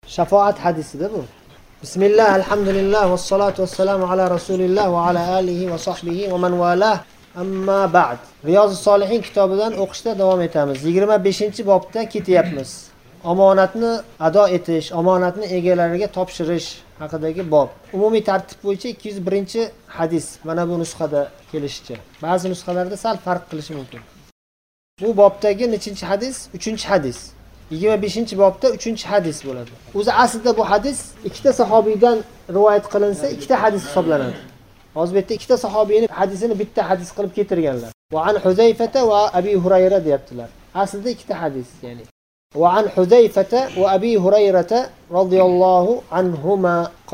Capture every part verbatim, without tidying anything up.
Shafaat hadisida bu. Bismillah, alhamdulillah, vassalatu vassalamu ala rasulillah va ala alihi va sahbihi va man valah. Amma ba'd. Riyozis Solihin kitobidan o'qishda davom etamiz. yigirma beshinchi bobda ketyapmiz. Omonatni ado etish, omonatni egalariga topshirish haqidagi bob. Umumiy tartib bo'yicha ikki yuz birinchi hadis mana bu nusxada kelishicha. Ba'zi nusxalarda sal farq qilishi mumkin. Bu bobdagi nechinchi hadis? uchinchi hadis. yigirma beshinchi bobda uchinchi hadis bo'ladi. O'zi aslida bu hadis ikkita sahobiydan rivoyat qilinsa, ikkita hadis hisoblanadi. Hozir bu yerda ikkita sahobiyning hadisini bitta hadis qilib keltirganlar. Va an Huzayfata va Abi Hurayra deyaptilar. Aslida ikkita hadis, ya'ni. Va an Huzayfata va Abi Hurayrata radhiyallohu anhuma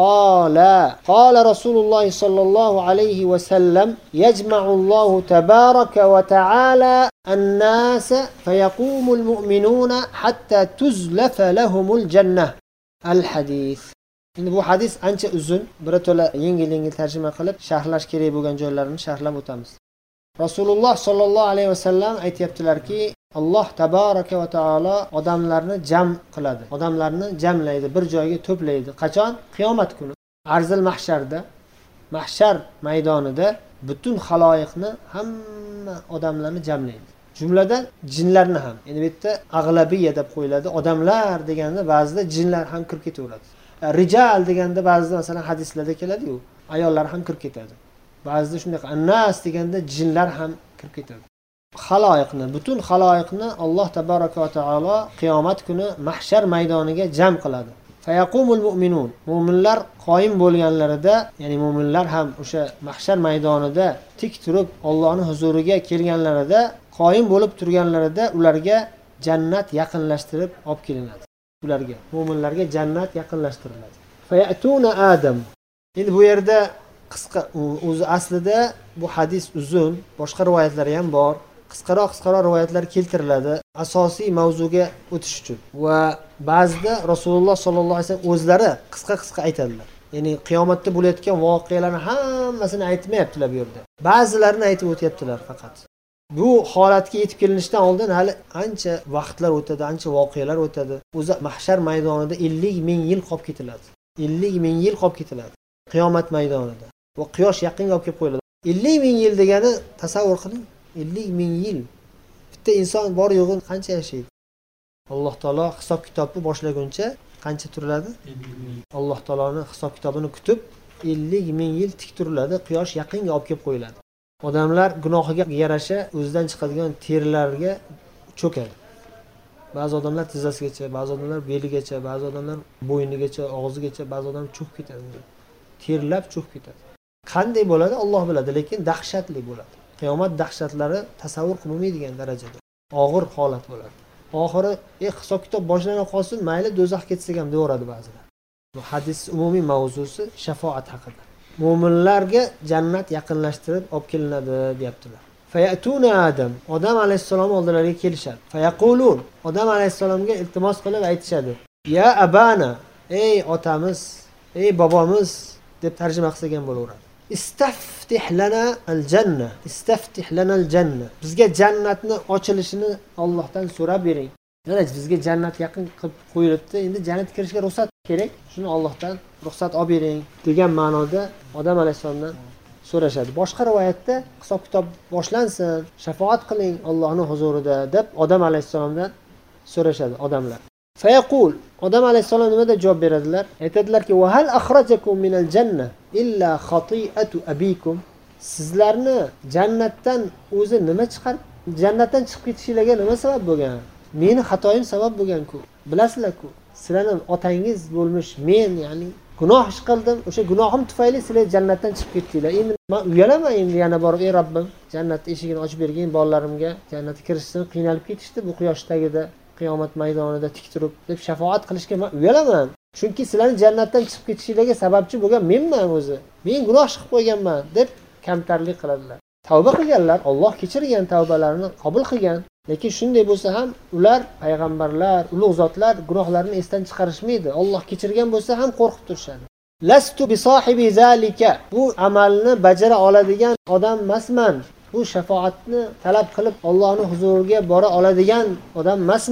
qala qala Rasululloh sallallohu alayhi va sallam yajma'u Allohu tabaraka va ta'ala an-nas fayaqumul mu'minuna hatta tuzlafa lahumul jannah. Al-hadis. Endi bu hadis ancha uzun, birato'la yengil-yengil tarjima qilib, sharhlash kerak bo'lgan joylarini sharhlab o'tamiz. Rasululloh sallallohu alayhi va sallam aytibdilarki, Alloh tabaraka va taolo odamlarni jam qiladi. Odamlarni jamlaydi, bir joyga to'playdi. Qachon? Qiyomat kuni. Arzil mahsharda, mahshar maydonida butun xaloyiqni, hamma odamlarni jamlaydi. Jumladan jinlarni ham. Endi bu yerda ag'labiya deb qo'yiladi. Odamlar deganda ba'zida jinlar ham kirib ketaveradi. Rijal deganda ba'zida masalan hadislarda keladi-ku, ayollar ham kirib ketadi. Ba'zida shunday annas deganda jinlar ham kirib ketadi. Xaloyiqni, butun xaloyiqni Alloh tabaraka va taolo qiyomat kuni mahshar maydoniga jam qiladi. Fayaqumul mu'minun. Mu'minlar qoyim bo'lganlarida, ya'ni mu'minlar ham o'sha mahshar maydonida tik turib Allohning huzuriga kelganlarida, qoyim bo'lib turganlarida ularga jannat yaqinlashtirib olib kelinadi. Ularga, mu'minlarga jannat yaqinlashtiriladi. Fayatuna Adam. Endi bu yerda qisqa, o'zi aslida bu hadis uzun, boshqa rivoyatlar ham bor. Qisqaroq qisqaroq rivoyatlar keltiriladi asosiy mavzuga o'tish uchun. Va ba'zida Rasululloh sollallohu alayhi vasallam o'zlari qisqa-qisqa aytadilar. Ya'ni qiyomatda bo'layotgan voqealarni hammasini aytmayaptilar bu yerda. Ba'zilarini aytib o'tyaptilar faqat. Bu holatga yetib kelinishdan oldin hali ancha vaqtlar o'tadi, ancha voqealar o'tadi. O'zi mahshar maydonida ellik ming yil qolib ketiladi. ellik ming yil qolib ketiladi qiyomat maydonida. Va quyosh yaqinga olib kelib qo'yiladi. ellik ming yil degani tasavvur qiling. ellik ming yil. Bitta inson bor yo'g'in qancha yashaydi? Alloh taolo hisob kitobni boshlaguncha qancha turiladi? Alloh taoloning hisob kitobini kutib ellik ming yil tik turiladi, quyosh yaqinga olib kelib qo'yiladi. Odamlar gunohiga yarasha o'zidan chiqadigan terilarga cho'kadi. Ba'zi odamlar tizzasigacha, ba'zi odamlar beligacha, ba'zi odamlar bo'ynigacha, og'zigacha, ba'zi odamlar cho'kib ketadi. Terlab cho'kib ketadi. Qanday bo'ladi Alloh biladi, lekin dahshatli bo'ladi. Qiyomat dahshatlari tasavvur qilmaydigan darajada og'ir holat bo'ladi. Oxiri "Ey, hisob kitob boshlana qolsin, mayli do'zaxga ketsak ham" deyoradi ba'zilar. Bu hadis umumiy mavzusi shafaat haqida. Mu'minlarga jannat yaqinlashtirib olib kelinadi, deyaptilar. Fayatuna Adam, Odam alayhissalom oldilariga kelishadi. Fayaqulun, Odam alayhissalomga iltimos qilib aytishadi. Ya abana, ey otamiz, ey bobomiz deb tarjima qilgan bo'laveradi. Istaftih lana al-janna, istaftih lana al-janna. Bizga jannatni ochilishini Allohdan so'rab bering. Mana bizga jannat yaqin qilib qo'yilibdi, endi jannatga kirishga ruxsat kerak. Shuni Allohdan ruxsat olib bering degan ma'noda Odam alayhissalomdan so'rashadi. Boshqa rivoyatda hisob kitob boshlansin, shafaat qiling Allohning huzurida deb Odam alayhissalomdan so'rashadi odamlar. Fayaqul, Odam alayhissalom nima deb javob beradilar? Aytadilarki: "Va hal akhrajakum minal janna illa khati'atu abikum." Sizlarni jannatdan o'zi nima chiqarib, jannatdan chiqib ketishingizga nima sabab bo'lgan? Meni xatoyim sabab bo'lgan-ku. Bilasizlar-ku, sizlarning otangiz bo'lmish men, ya'ni gunoh ish qildim. O'sha gunohim tufayli sizlar jannatdan chiqib ketdinglar. Endi men uyalaman endi yana borib, "Ey Robbim, jannat eshigini ochib bergin, bolalarimga jannatga kirishsin, qiynalib ketishdi bu quyosh tagida, qiyomat maydonida tik turib" deb shafaat qilishga men uyalaman. Chunki sizlarning jannatdan chiqib ketishingizga sababchi bo'lgan menman o'zi. Men gunoh qilib qo'yganman deb kamtarlik qiladilar. Tavba qilganlar, Alloh kechirgan, tavbalarini qabul qilgan. Lekin shunday bo'lsa ham ular payg'ambarlar, ulug' zotlar gunohlarini esdan chiqarishmaydi. Alloh kechirgan bo'lsa ham qo'rqib turishadi. Lastu bi sohibi zalika. Bu amalni bajara oladigan odam emasman. Bu shafaatni talab qilib Allohning huzuriga bora oladigan odam emasman.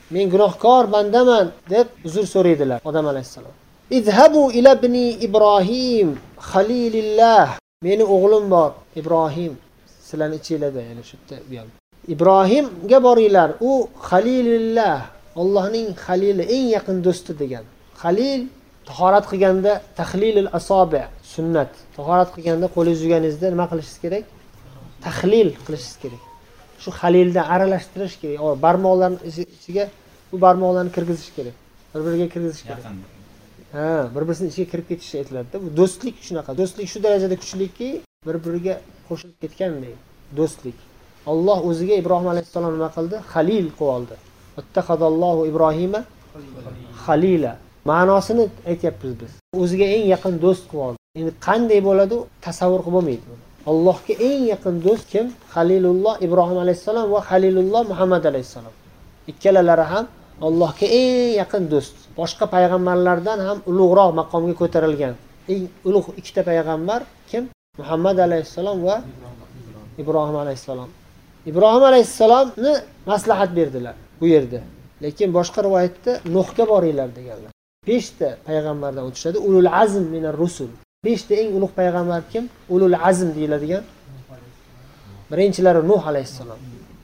Men gunohkor bandaman deb uzr so'raydilar odam alayhissalom. Izhabu ila ibni Ibrohim Khalilillah. Meni o'g'lim bor, Ibrohim. Sizlarni ichinglarda, ya'ni shu yerda bu ham. Ibrohimga boringlar. U Khalilillah, Allohning Khalili, eng yaqin do'sti degan. Khalil tahorat qilganda tahlilul asobi sunnat. Tahorat qilganda qo'lingiz yuganingizda nima qilishingiz kerak? Tahlil qilishingiz kerak. Shu halilda aralashtirish kerak. Barmoqlarning ichiga bu barmoqlarni kirgizish kerak. Bir-biriga kirgizish kerak. Ha, bir-birisining ichiga kirib ketishi aytiladi-da. Bu do'stlik shunaqa. Do'stlik shu darajada kuchliki, bir-biriga qo'shilib ketgandek. Do'stlik. Alloh o'ziga Ibrohim alayhissalom nima qildi? Halil qilib oldi. Ittakhadallohu Ibrohima Khalila. Ma'nosini aytyapmiz biz. O'ziga eng yaqin do'st qilib oldi. Endi qanday bo'ladi? Tasavvur qilib bo'lmaydi. Allohga eng yaqin do'st kim? Halilulloh Ibrohim alayhissalom va Halilulloh Muhammad alayhissalom. Ikkalalari ham Allohga eng yaqin do'st. Boshqa payg'ambarlardan ham ulug'roq maqomga ko'tarilgan. Eng ulug' ikkita payg'ambar kim? Muhammad alayhissalom va Ibrohim alayhissalom. Ibrohim alayhissalomni maslahat berdilar bu yerda. Lekin boshqa rivoyatda Nuhga boringlar deganlar. besh ta payg'ambardan o'tishadi. Ulul azm minar rusul. besh ta eng ulug' payg'ambar kim? Ulul azm deyiladigan. Birinchilari Nuh alayhissalom.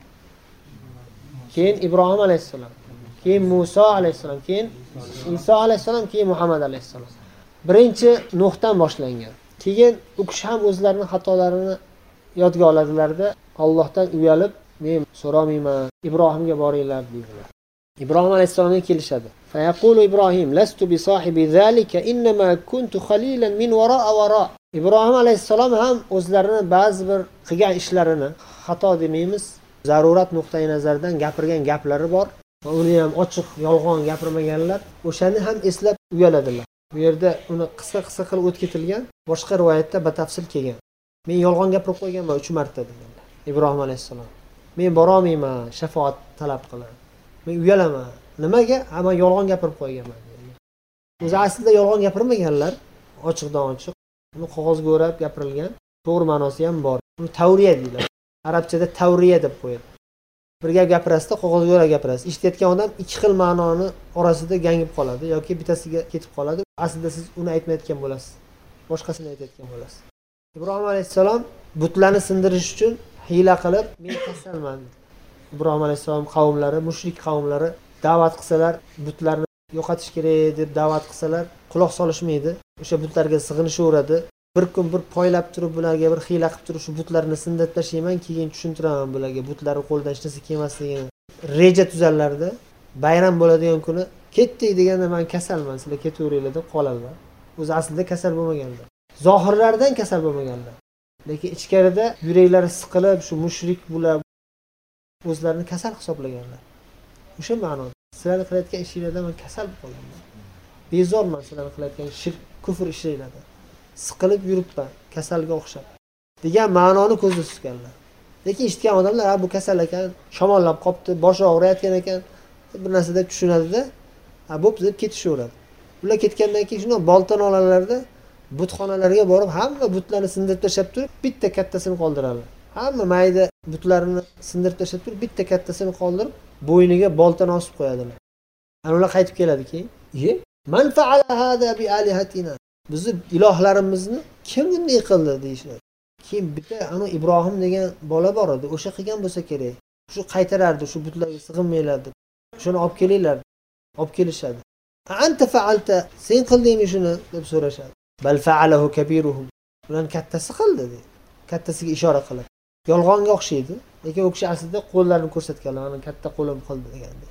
Keyin Ibrohim alayhissalom. Keyin Musa alayhissalom, keyin Iso alayhissalom, keyin Muhammad alayhissalom. Birinchi Nuhdan boshlangan. Keyin u kishi ham o'zlarining xatolarini yodga oladilarda, Allohdan uyalib, men so'ramayman, Ibrohimga boringlar dedilar. Ibrohim alayhissalomga kelishadi. Fa yaqulu Ibrohim lastu bi sahibi zalika inma kuntu khalilan min wara'a wara. Ibrohim alayhissalom ham o'zlarini ba'zi bir qilgan ishlarini, xato demaymiz, zarurat nuqtai nazaridan gapirgan gaplari bor. Va uni ham ochiq yolg'on gapirmaganlar, o'shani ham eslab uyaladilar. Bu yerda uni qisqa-qisqa qilib o'tketilgan, boshqa rivoyatda batafsil kelgan. Men yolg'on gapirib qo'yganman uch marta deganlar. Ibrohim alayhissalom. Men bora olmayman, shafaat talab qilaman. Men uyalaman. Nimaga? Ama yolg'on gapirib qo'yganman degan. O'zi aslida yolg'on gapirmaganlar, ochiqdan ochiq. Uni qog'ozga o'rab gapirilgan. To'g'ri ma'nosi ham bor. Uni tavriya deyiladi. Arabchada tavriya deb qo'yadi. Bir gap gapirasizda qog'ozga o'rab gapirasiz. Eshitayotgan odam ikki xil ma'noni orasida gangib qoladi yoki bittasiga ketib qoladi. Aslida siz uni aytmayotgan bo'lasiz. Boshqasini aytayotgan bo'lasiz. Ibrohim alayhissalom butlarni sindirish uchun hiyla qilib, men kasalman. Ibrohim alayhissalom qavmlari, mushrik qavmlari da'vat qilsalar, butlarni yo'qotish kerak deb da'vat qilsalar, quloq solishmaydi. O'sha butlarga sig'inishaveradi. Bir kun bir poylab turib, bularga bir hiyla qilib turib, shu butlarni sindirib tashlayman, keyin tushuntiraman bularga butlarni qo'ldan hech narsa kelmasligini. Reja tuzarlarda, bayram bo'ladigan kuni ketdik deganda men kasalman, sizlar ketaveringlar deb qoladilar. O'zi aslida kasal bo'lmaganlar. Zohirlardan kasal bo'lmaganlar. Lekin ichkarida yuraklari siqilib, shu mushrik bular o'zlarini kasal hisoblaganlar. O'sha ma'noda sizlarning qilayotgan ishingizdan men kasal bo'lganman. Bezorman sizlarning qilayotgan shirk, kufr ishingizdan. Siqilib yuribman, kasalga o'xshab degan ma'noni ko'zda tutganlar. Lekin eshitgan odamlar, "Ha, bu kasal ekan, shamollab qopti, boshi og'riyotgan ekan" bir narsa deb tushunadi-da, "Ha, bo'pti" deb ketishaveradi. Ular ketgandan keyin shunday bolton olalarda butxonalarga borib, hamma butlarni sindirib tashlab turib, bitta kattasini qoldiradi. Hamma mayda butlarini sindirib tashlab turib, bitta kattasini qoldirib, bo'yniga bolton osib qo'yadilar. Ana ular qaytib keladi keyin, "Ye, man fa'ala hada bi alihatina?" Bizni ilohlarimizni kim bunday qildi deyishadi. Keyin bitta ana Ibrohim degan bola bor edi, o'sha qilgan bo'lsa kerak. Shu qaytarardi, shu butlarga sig'inmaylardi. Shuni olib kelinglar, olib kelishadi. "Anta fa'alta, sen qildingmi shuni?" deb so'rashadi. "Bal fa'alahu kabiruhum." Ular kattasi qildi dedi. Kattasiga ishora qilib. Yolg'onga o'xshaydi, lekin u kishi aslida qo'llarini ko'rsatganlar, "Mana katta qo'lim qildi" deganda.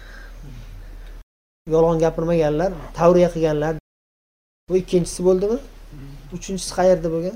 Yolg'on gapirmaganlar, tavriya qilganlar. Bu ikkinchisi bo'ldimi? Uchinchisi qayerda bo'lgan?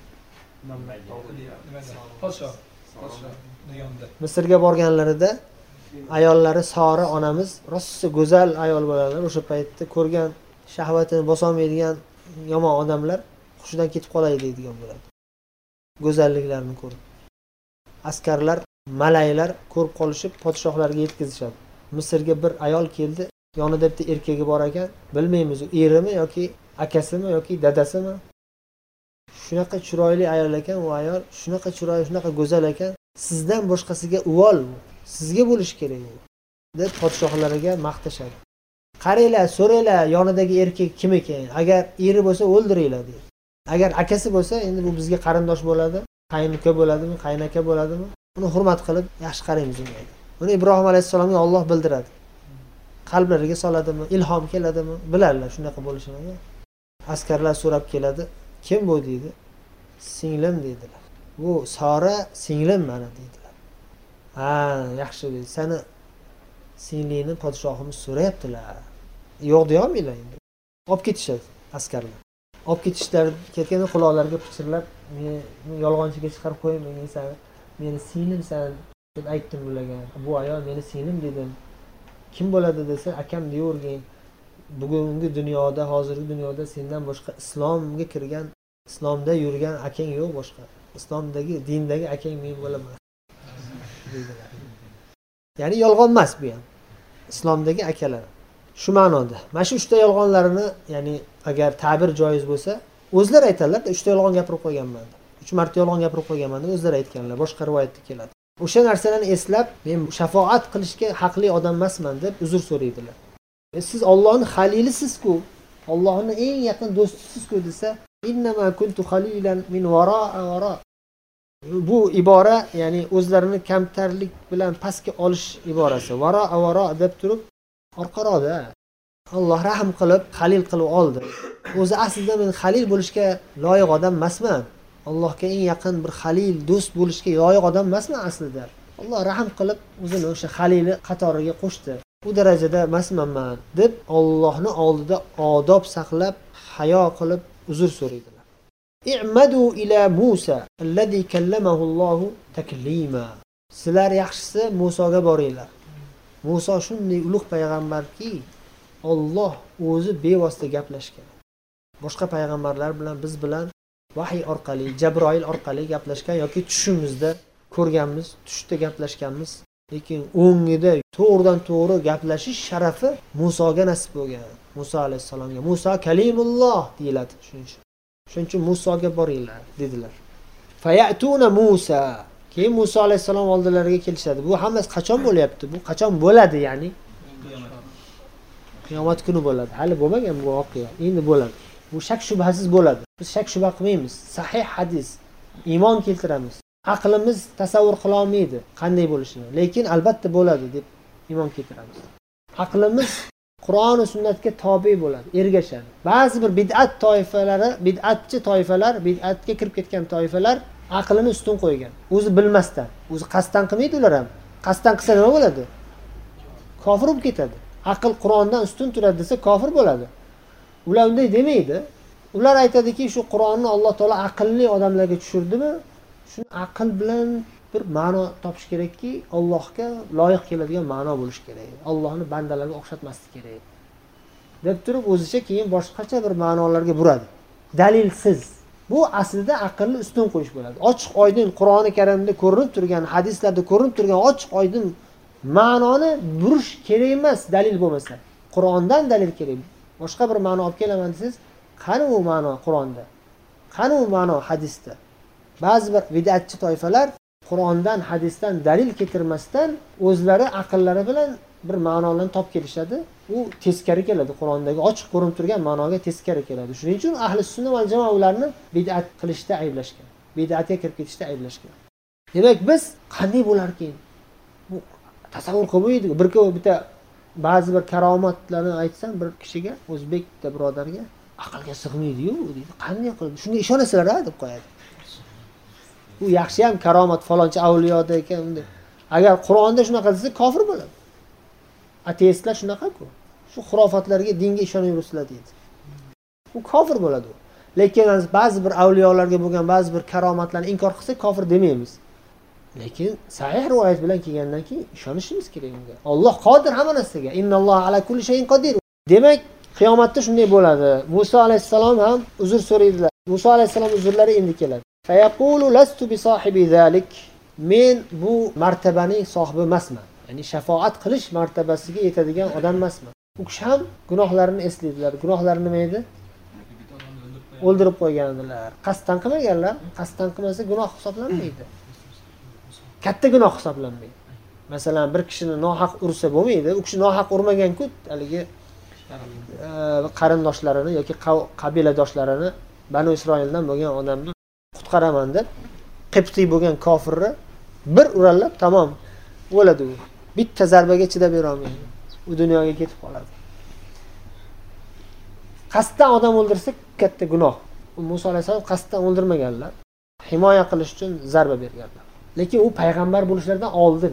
Podsho. Podsho deganda. Misrga borganlarida ayollari Sora onamiz rosa go'zal ayol bolalar, o'sha paytda ko'rgan shahvatini bosolmaydigan yomon odamlar hushidan ketib qolay deydigan bo'ladi. Go'zalliklarini ko'rib. Askarlar, malaylar ko'rib qolishib podshohlarga yetkazishadi. Misrga bir ayol keldi, yonida bitta erkagi bor ekan, bilmaymiz u erimi yoki akasimi yoki dadasimi? Shunaqa chiroyli ayol ekan u ayol, shunaqa chiroyli, shunaqa go'zal ekan, sizdan boshqasiga uvol, sizga bo'lish kerak u. deb podshohlariga maqtashadi. Qaranglar, so'ranglar, yonidagi erkak kim ekan? Agar eri bo'lsa o'ldiringlar deydi. Agar akasi bo'lsa, endi bu bizga qarindosh bo'ladi, qaynuka bo'ladimi, qaynaka bo'ladimi? Uni hurmat qilib yaxshi qaraymiz unga. Buni Ibrohim alayhisalomga Alloh bildiradi. Qalblariga soladimi, ilhom keladimi, biladilar shunaqa bo'lishini. Askarlar so'rab keladi. Kim bu deydi? Singlim deydilar. Bu Sora singlim mana deydilar. Ha, yaxshi dedi. Seni singlingni podshohimiz so'rayaptilar. Yo'q deya olmaylar endi. Olib ketishadi askarlar. Olib ketishlar, ketganda quloqlariga pichirlab, "Men yolg'onchiga chiqarib qo'ymayman seni. Meni singlimsan" deb aytdim ularga. Bu ayol meni singlim dedim. Kim bo'ladi desa, akam deyorgin. Bugungi dunyoda, hozirgi dunyoda sendan boshqa islomga kirgan, islomda yurgan akang yo'q boshqa. Islomdagi, dindagi akang men bo'laman. deydilar. Ya'ni yolg'on emas bu ham. Islomdagi akalar. Shu ma'noda. Mana shu uchta yolg'onlarini, ya'ni agar ta'bir joiz bo'lsa, o'zlari aytadilar-da, uchta yolg'on gapirib qo'yganman. uch marta yolg'on gapirib qo'yganman deb o'zlari aytganlar. Boshqa rivoyatda keladi. O'sha narsalarni eslab, men shafoat qilishga haqli odam emasman deb uzr so'raydilar. E siz Allohning xalilisiz-ku, Allohning eng yaqin do'stisiz-ku desa, innama kuntu xalilan min wara'a wara. Bu ibora, ya'ni o'zlarini kamtarlik bilan pastga olish iborasi. Wara'a wara deb turib, orqaroqda Alloh rahim qilib, xalil qilib oldi. O'zi aslida men xalil bo'lishga loyiq odam emasman. Allohga eng yaqin bir xalil, do'st bo'lishga loyiq odam emasman aslida. Alloh rahim qilib o'zini o'sha xalili qatoriga qo'shdi. Bu darajada emasman men deb Allohning oldida odob saqlab, hayo qilib uzr so'raydilar. I'madu ila Musa allazi kallamahu Alloh taklima. Sizlar yaxshisi Musoga boringlar. Muso shunday ulug' payg'ambarki, Alloh o'zi bevosita gaplashgan. Boshqa payg'ambarlar bilan biz bilan vahiy orqali, Jabroil orqali gaplashgan yoki tushimizda ko'rganmiz, tushda gaplashganmiz. Lekin o'ngida to'g'ridan to'g'ri gaplashish sharafi Musoga nasib bo'lgan. Muso alayhisalomga. Muso kalimulloh deyiladi shuning uchun. Shuning uchun Musoga boringlar dedilar. Fayatuna Musa. Keyin Muso alayhisalom oldilariga kelishadi. Bu hammasi qachon bo'lyapti? Bu qachon bo'ladi, ya'ni? Qiyomat kuni bo'ladi. Hali bo'lmagan bu voqea. Endi bo'ladi. Bu shak shubhasiz bo'ladi. Biz shak shubha qilmaymiz. Sahih hadis, iymon keltiramiz. Aqlimiz tasavvur qila olmaydi qanday bo'lishini, lekin albatta bo'ladi deb iymon keltiramiz. Aqlimiz Qur'on va sunnatga tobe bo'ladi, ergashadi. Ba'zi bir bid'at toifalari, bid'atchi toifalar, bid'atga kirib ketgan toifalar aqlini ustun qo'ygan. O'zi bilmasdan, o'zi qasddan qilmaydi ular ham. Qasddan qilsa nima bo'ladi? Kofir bo'lib ketadi. Aql Qur'ondan ustun turadi desa kofir bo'ladi. Ular unday demaydi. Ular aytadiki, shu Qur'onni Alloh taolo aqlli odamlarga tushirdimi? Shuni aql bilan bir ma'no topish kerakki, Allohga loyiq keladigan ma'no bo'lish kerak. Allohni bandalarga o'xshatmaslik kerak. deb turib o'zicha keyin boshqacha bir ma'nolarga buradi. Dalilsiz. Bu aslida aqlni ustun qo'yish bo'ladi. Ochiq oydin Qur'oni Karimda ko'rinib turgan, hadislarda ko'rinib turgan ochiq oydin ma'noni burish kerak emas, dalil bo'lmasa. Qur'ondan dalil kerak. Boshqa bir ma'no olib kelaman desiz, qani u ma'no Qur'onda? Qani u ma'no hadisda? Ba'zi bir bid'atchi toifalar Qur'ondan, hadisdan dalil keltirmasdan o'zlari aqllari bilan bir ma'nolarni topib kelishadi. U teskari keladi, Qur'ondagi ochiq ko'rinib turgan ma'noga teskari keladi. Shuning uchun ahli sunna va jamoa ularni bid'at qilishda ayblashgan. Bid'atga kirib ketishda ayblashgan. Demak, biz qanday bo'larkin? Bu tasavvur qilmaydi. Bir ko'p bitta ba'zi bir karomatlarni aytsam bir kishiga, o'zbek bitta birodarga, aqlga sig'maydi-yu deydi. Qanday qildi? Shunga ishonasizlar-a deb qo'yadi. Bu yaxshi ham karomat falonchi avliyoda ekan unda. Agar Qur'onda shunaqa desa kofir bo'ladi. Ateistlar shunaqa-ku. Shu xurofotlarga, dinga ishonaverasizlar deydi. U kofir bo'ladi. Lekin ba'zi bir avliyolarga bo'lgan ba'zi bir karomatlarni inkor qilsa kofir demaymiz. Lekin sahih rivoyat bilan kelgandan keyin ishonishimiz kerak unga. Alloh qodir hamma narsaga. Innalloha ala kulli shay'in qodir. Demak, qiyomatda shunday bo'ladi. Musa alayhisalom ham uzr so'raydilar. Musa alayhisalom uzrlari endi keladi. Fayaqulu lastu bi sahibi zalik. Men bu martabaning sohibi emasman. Ya'ni shafaat qilish martabasiga yetadigan odam emasman. U kishi ham gunohlarini eslaydilar. Gunohlari nima edi? O'ldirib qo'yganlar. Qasddan qilmaganlar. Qasddan qilmasa gunoh hisoblanmaydi. Katta gunoh hisoblanmaydi. Masalan, bir kishini nohaq ursa bo'lmaydi. U kishi nohaq urmagan-ku, haligi qarindoshlarini yoki qabiladoshlarini Banu Isroildan bo'lgan odamni qutqaraman deb Qibtiy bo'lgan kofirni bir uralab tamom o'ladi u. Bitta zarbaga chidab bera olmaydi. U dunyoga ketib qoladi. Qasddan odam o'ldirsa katta gunoh. Muso alayhisalom qasddan o'ldirmaganlar. Himoya qilish uchun zarba berganlar. Lekin u payg'ambar bo'lishlaridan oldin.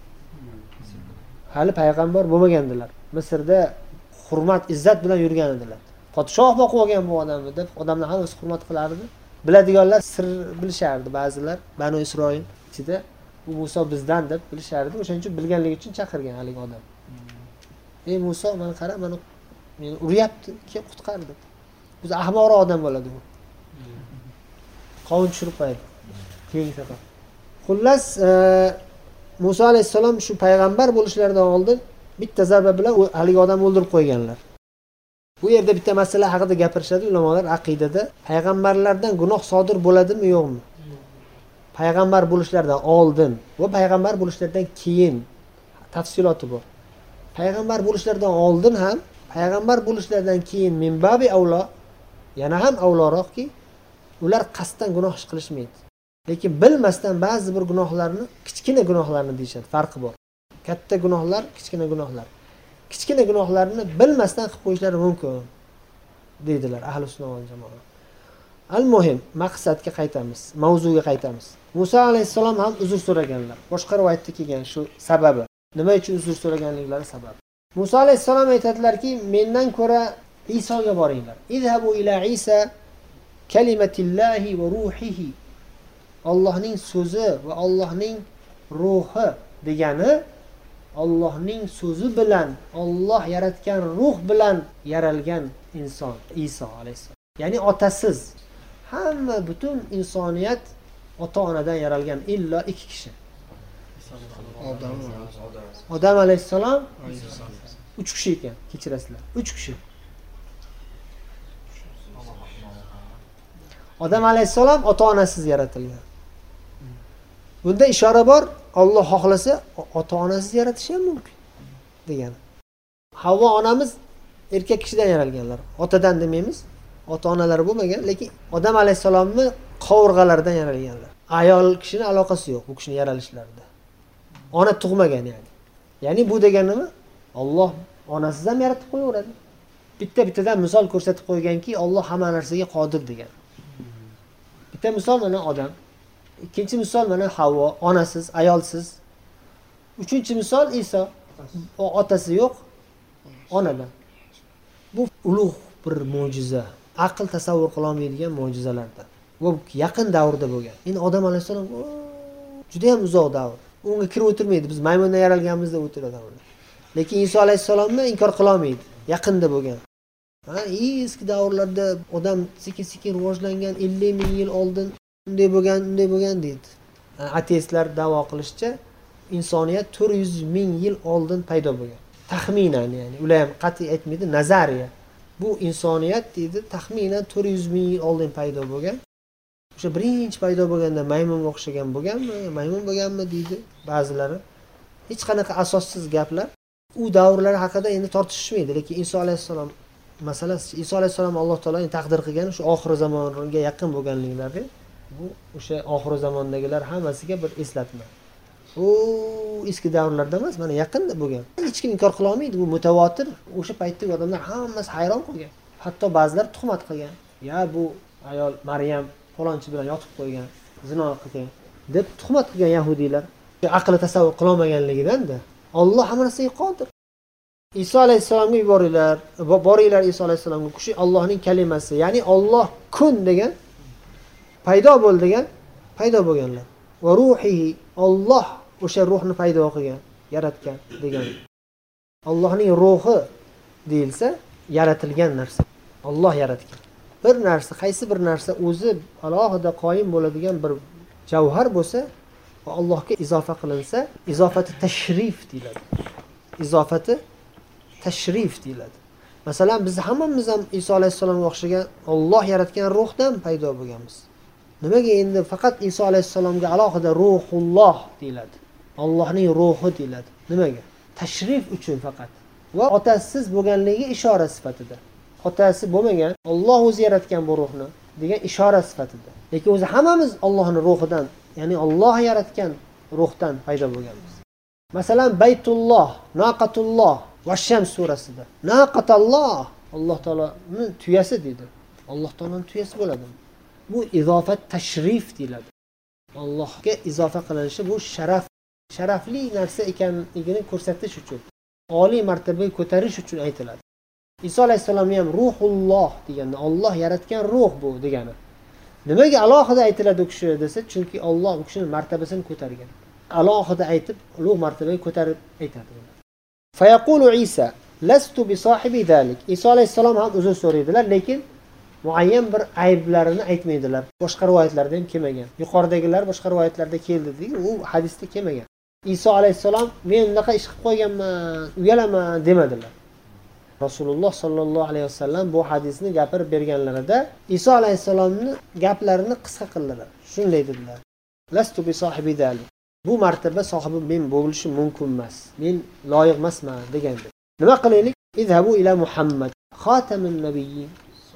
Hali payg'ambar bo'lmagandilar. Misrda hurmat, izzat bilan yurgan edilar. Podshoh boqib olgan bu odamni deb odamlar hammasi hurmat qilardi. Biladiganlar sir bilishardi ba'zilar. Banu Isroil ichida bu Muso bizdan deb bilishardi. O'shaning uchun bilganligi uchun chaqirgan hali odam. Ey Muso, mana qara, mana meni uryapti, ke qutqar deb. Biz ahmoqroq odam bo'ladi bu. Qovun tushirib qo'yadi. Keyingi safar. Xullas, Muso alayhisalom shu payg'ambar bo'lishlaridan oldin bitta zarba bilan haligi odamni o'ldirib qo'yganlar. Bu yerda bitta masala haqida gapirishadi ulamolar aqidada. Payg'ambarlardan gunoh sodir bo'ladimi, yo'qmi? Payg'ambar bo'lishlaridan oldin va payg'ambar bo'lishlaridan keyin tafsiloti bor. Payg'ambar bo'lishlaridan oldin ham, payg'ambar bo'lishlaridan keyin minbabi avlo, yana ham avloroqki, ular qasddan gunoh ish qilishmaydi. Lekin bilmasdan ba'zi bir gunohlarni, kichkina gunohlarni deyshadi, farqi bor. Katta gunohlar, kichkina gunohlar. Kichkina gunohlarni bilmasdan qilib qo'yishlari mumkin, deydilar ahli sunna va jamoa. Al-muhim, maqsadga qaytamiz, mavzuga qaytamiz. Muso alayhisalom ham uzr so'raganlar. Boshqa rivoyatda kelgan shu sababi. Nima uchun uzr so'raganliklari sababi. Muso alayhisalom aytadilarki, mendan ko'ra Isoga boringlar. Izhabu ila Isa kalimatillahi va ruhihi. Allohning so'zi va Allohning ruhi degani Allohning so'zi bilan, Alloh yaratgan ruh bilan yaralgan inson Iso alayhisalom. Ya'ni otasiz. Hamma butun insoniyat ota-onadan yaralgan illa ikki kishi. Odam Odam alayhisalom uch kishi ekan, kechirasizlar. uch kishi. Odam alayhisalom ota-onasiz yaratilgan. Bunda ishora bor, Alloh xohlasa ota-onasiz yaratishi ham mumkin degan. Havvo onamiz erkak kishidan yaralganlar. Otadan demaymiz, ota-onalari bo'lmagan, lekin Odam alayhisalomni qovurg'alaridan yaralganlar. Ayol kishining aloqasi yo'q bu kishining yaralishlarida. Ona tug'magan ya'ni. Ya'ni bu degani nima? Alloh onasiz ham yaratib qo'yaveradi. Bitta-bittadan misol ko'rsatib qo'yganki, Alloh hamma narsaga qodir degan. Bitta misol mana odam. Ikkinchi misol mana Havvo, onasiz, ayolsiz. Uchinchi misol Iso, otasi yo'q, onadan. Bu ulug' bir mo'jiza. Aql tasavvur qila olmaydigan mo'jizalardan. Bu yaqin davrda bo'lgan. Endi Odam alayhisalom juda ham uzoq davr. Unga kirib o'tirmaydi. Biz maymundan yaralganimizda o'tiradi ular. Lekin Iso alayhisalomni inkor qila olmaydi. Yaqinda bo'lgan. Ha, eski davrlarda odam sekin-sekin rivojlangan ellik ming yil oldin unday bo'lgan, unday bo'lgan deydi. Ateistlar da'vo qilishicha, insoniyat to'rt yuz ming yil oldin paydo bo'lgan. Taxminan, ya'ni ular ham qat'iy aytmaydi, nazariya. Bu insoniyat deydi, taxminan to'rt yuz ming yil oldin paydo bo'lgan. O'sha birinchi paydo bo'lganda maymunga o'xshagan bo'lganmi, maymun bo'lganmi deydi ba'zilari. Hech qanaqa asossiz gaplar. U davrlar haqida endi tortishishmaydi, lekin Iso alayhisalom masalasi, Iso alayhisalom Alloh taoloning taqdir qilgan shu oxir zamonga yaqin bo'lganliklari, bu o'sha oxir zamondagilar hammasiga bir eslatma. U eski davrlarda emas, mana yaqinda bo'lgan. Hech kim inkor qila olmaydi, bu mutavotir. O'sha paytdagi odamlar hammasi hayron qolgan. Hatto ba'zilar tuhmat qilgan. Ya bu ayol Maryam falonchi bilan yotib qo'ygan, zino qilgan deb tuhmat qilgan yahudiylar. Aqli tasavvur qila olmaganligidan-da. Alloh hamma narsaga qodir. Iso alayhisalomga yuboringlar, boringlar Iso alayhisalomga. Kushi Allohning kalimasi, ya'ni Alloh kun degan, paydo bo'l degan, paydo bo'lganlar. Va ruhihi, Alloh o'sha ruhni paydo qilgan, yaratgan degan. Allohning ruhi deyilsa, yaratilgan narsa. Alloh yaratgan. Bir narsa, qaysi bir narsa o'zi alohida qoyim bo'ladigan bir javhar bo'lsa, va Allohga izofa qilinsa, izofati tashrif deyiladi. Izofati tashrif deyiladi. Masalan, biz hammamiz ham Iso alayhisalomga o'xshagan Alloh yaratgan ruhdan paydo bo'lganmiz. Nimaga endi faqat Iso alayhisalomga alohida ruhulloh deyiladi? Allohning ruhi deyiladi. Nimaga? Tashrif uchun faqat. Va otasiz bo'lganligiga ishora sifatida. Otasi bo'lmagan, Alloh o'zi yaratgan bu ruhni degan ishora sifatida. Lekin o'zi hammamiz Allohning ruhidan, ya'ni Alloh yaratgan ruhdan paydo bo'lganmiz. Masalan, Baytulloh, Naqatulloh va Shams surasida. Naqatalloh, Alloh taoloning tuyasi dedi. Alloh taoloning tuyasi bo'ladi. Bu izofat tashrif deyiladi. Allohga izofa qilinishi bu sharaf, sharafli narsa ekanligini ko'rsatish uchun, oliy martabaga ko'tarish uchun aytiladi. Iso alayhisolamni ham ruhulloh deganda Alloh yaratgan ruh bu degani. Nimaga alohida aytiladi u kishi desa, chunki Alloh u kishining martabasini ko'targan. Alohida aytib, ulug' martabaga ko'tarib aytadi. Fayaqulu Isa, lastu bi sohibi zalik. Iso alayhisalom ham uzr so'raydilar, lekin muayyan bir ayblarini aytmaydilar. Boshqa rivoyatlarda ham kelmagan. Yuqoridagilar boshqa rivoyatlarda keldi deydi, u hadisda kelmagan. Iso alayhisalom men unaqa ish qilib qo'yganman, uyalaman demadilar. Rasululloh sallallohu alayhi vasallam bu hadisni gapirib berganlarida Iso alayhisalomning gaplarini qisqa qildilar. Shunday dedilar: "Lastu bi sohibi zalik." Bu martaba sohibi men bo'lishim mumkin emas. Men loyiq emasman degandi. Nima qilaylik? Izhabu ila Muhammad, xatamun nabiyyin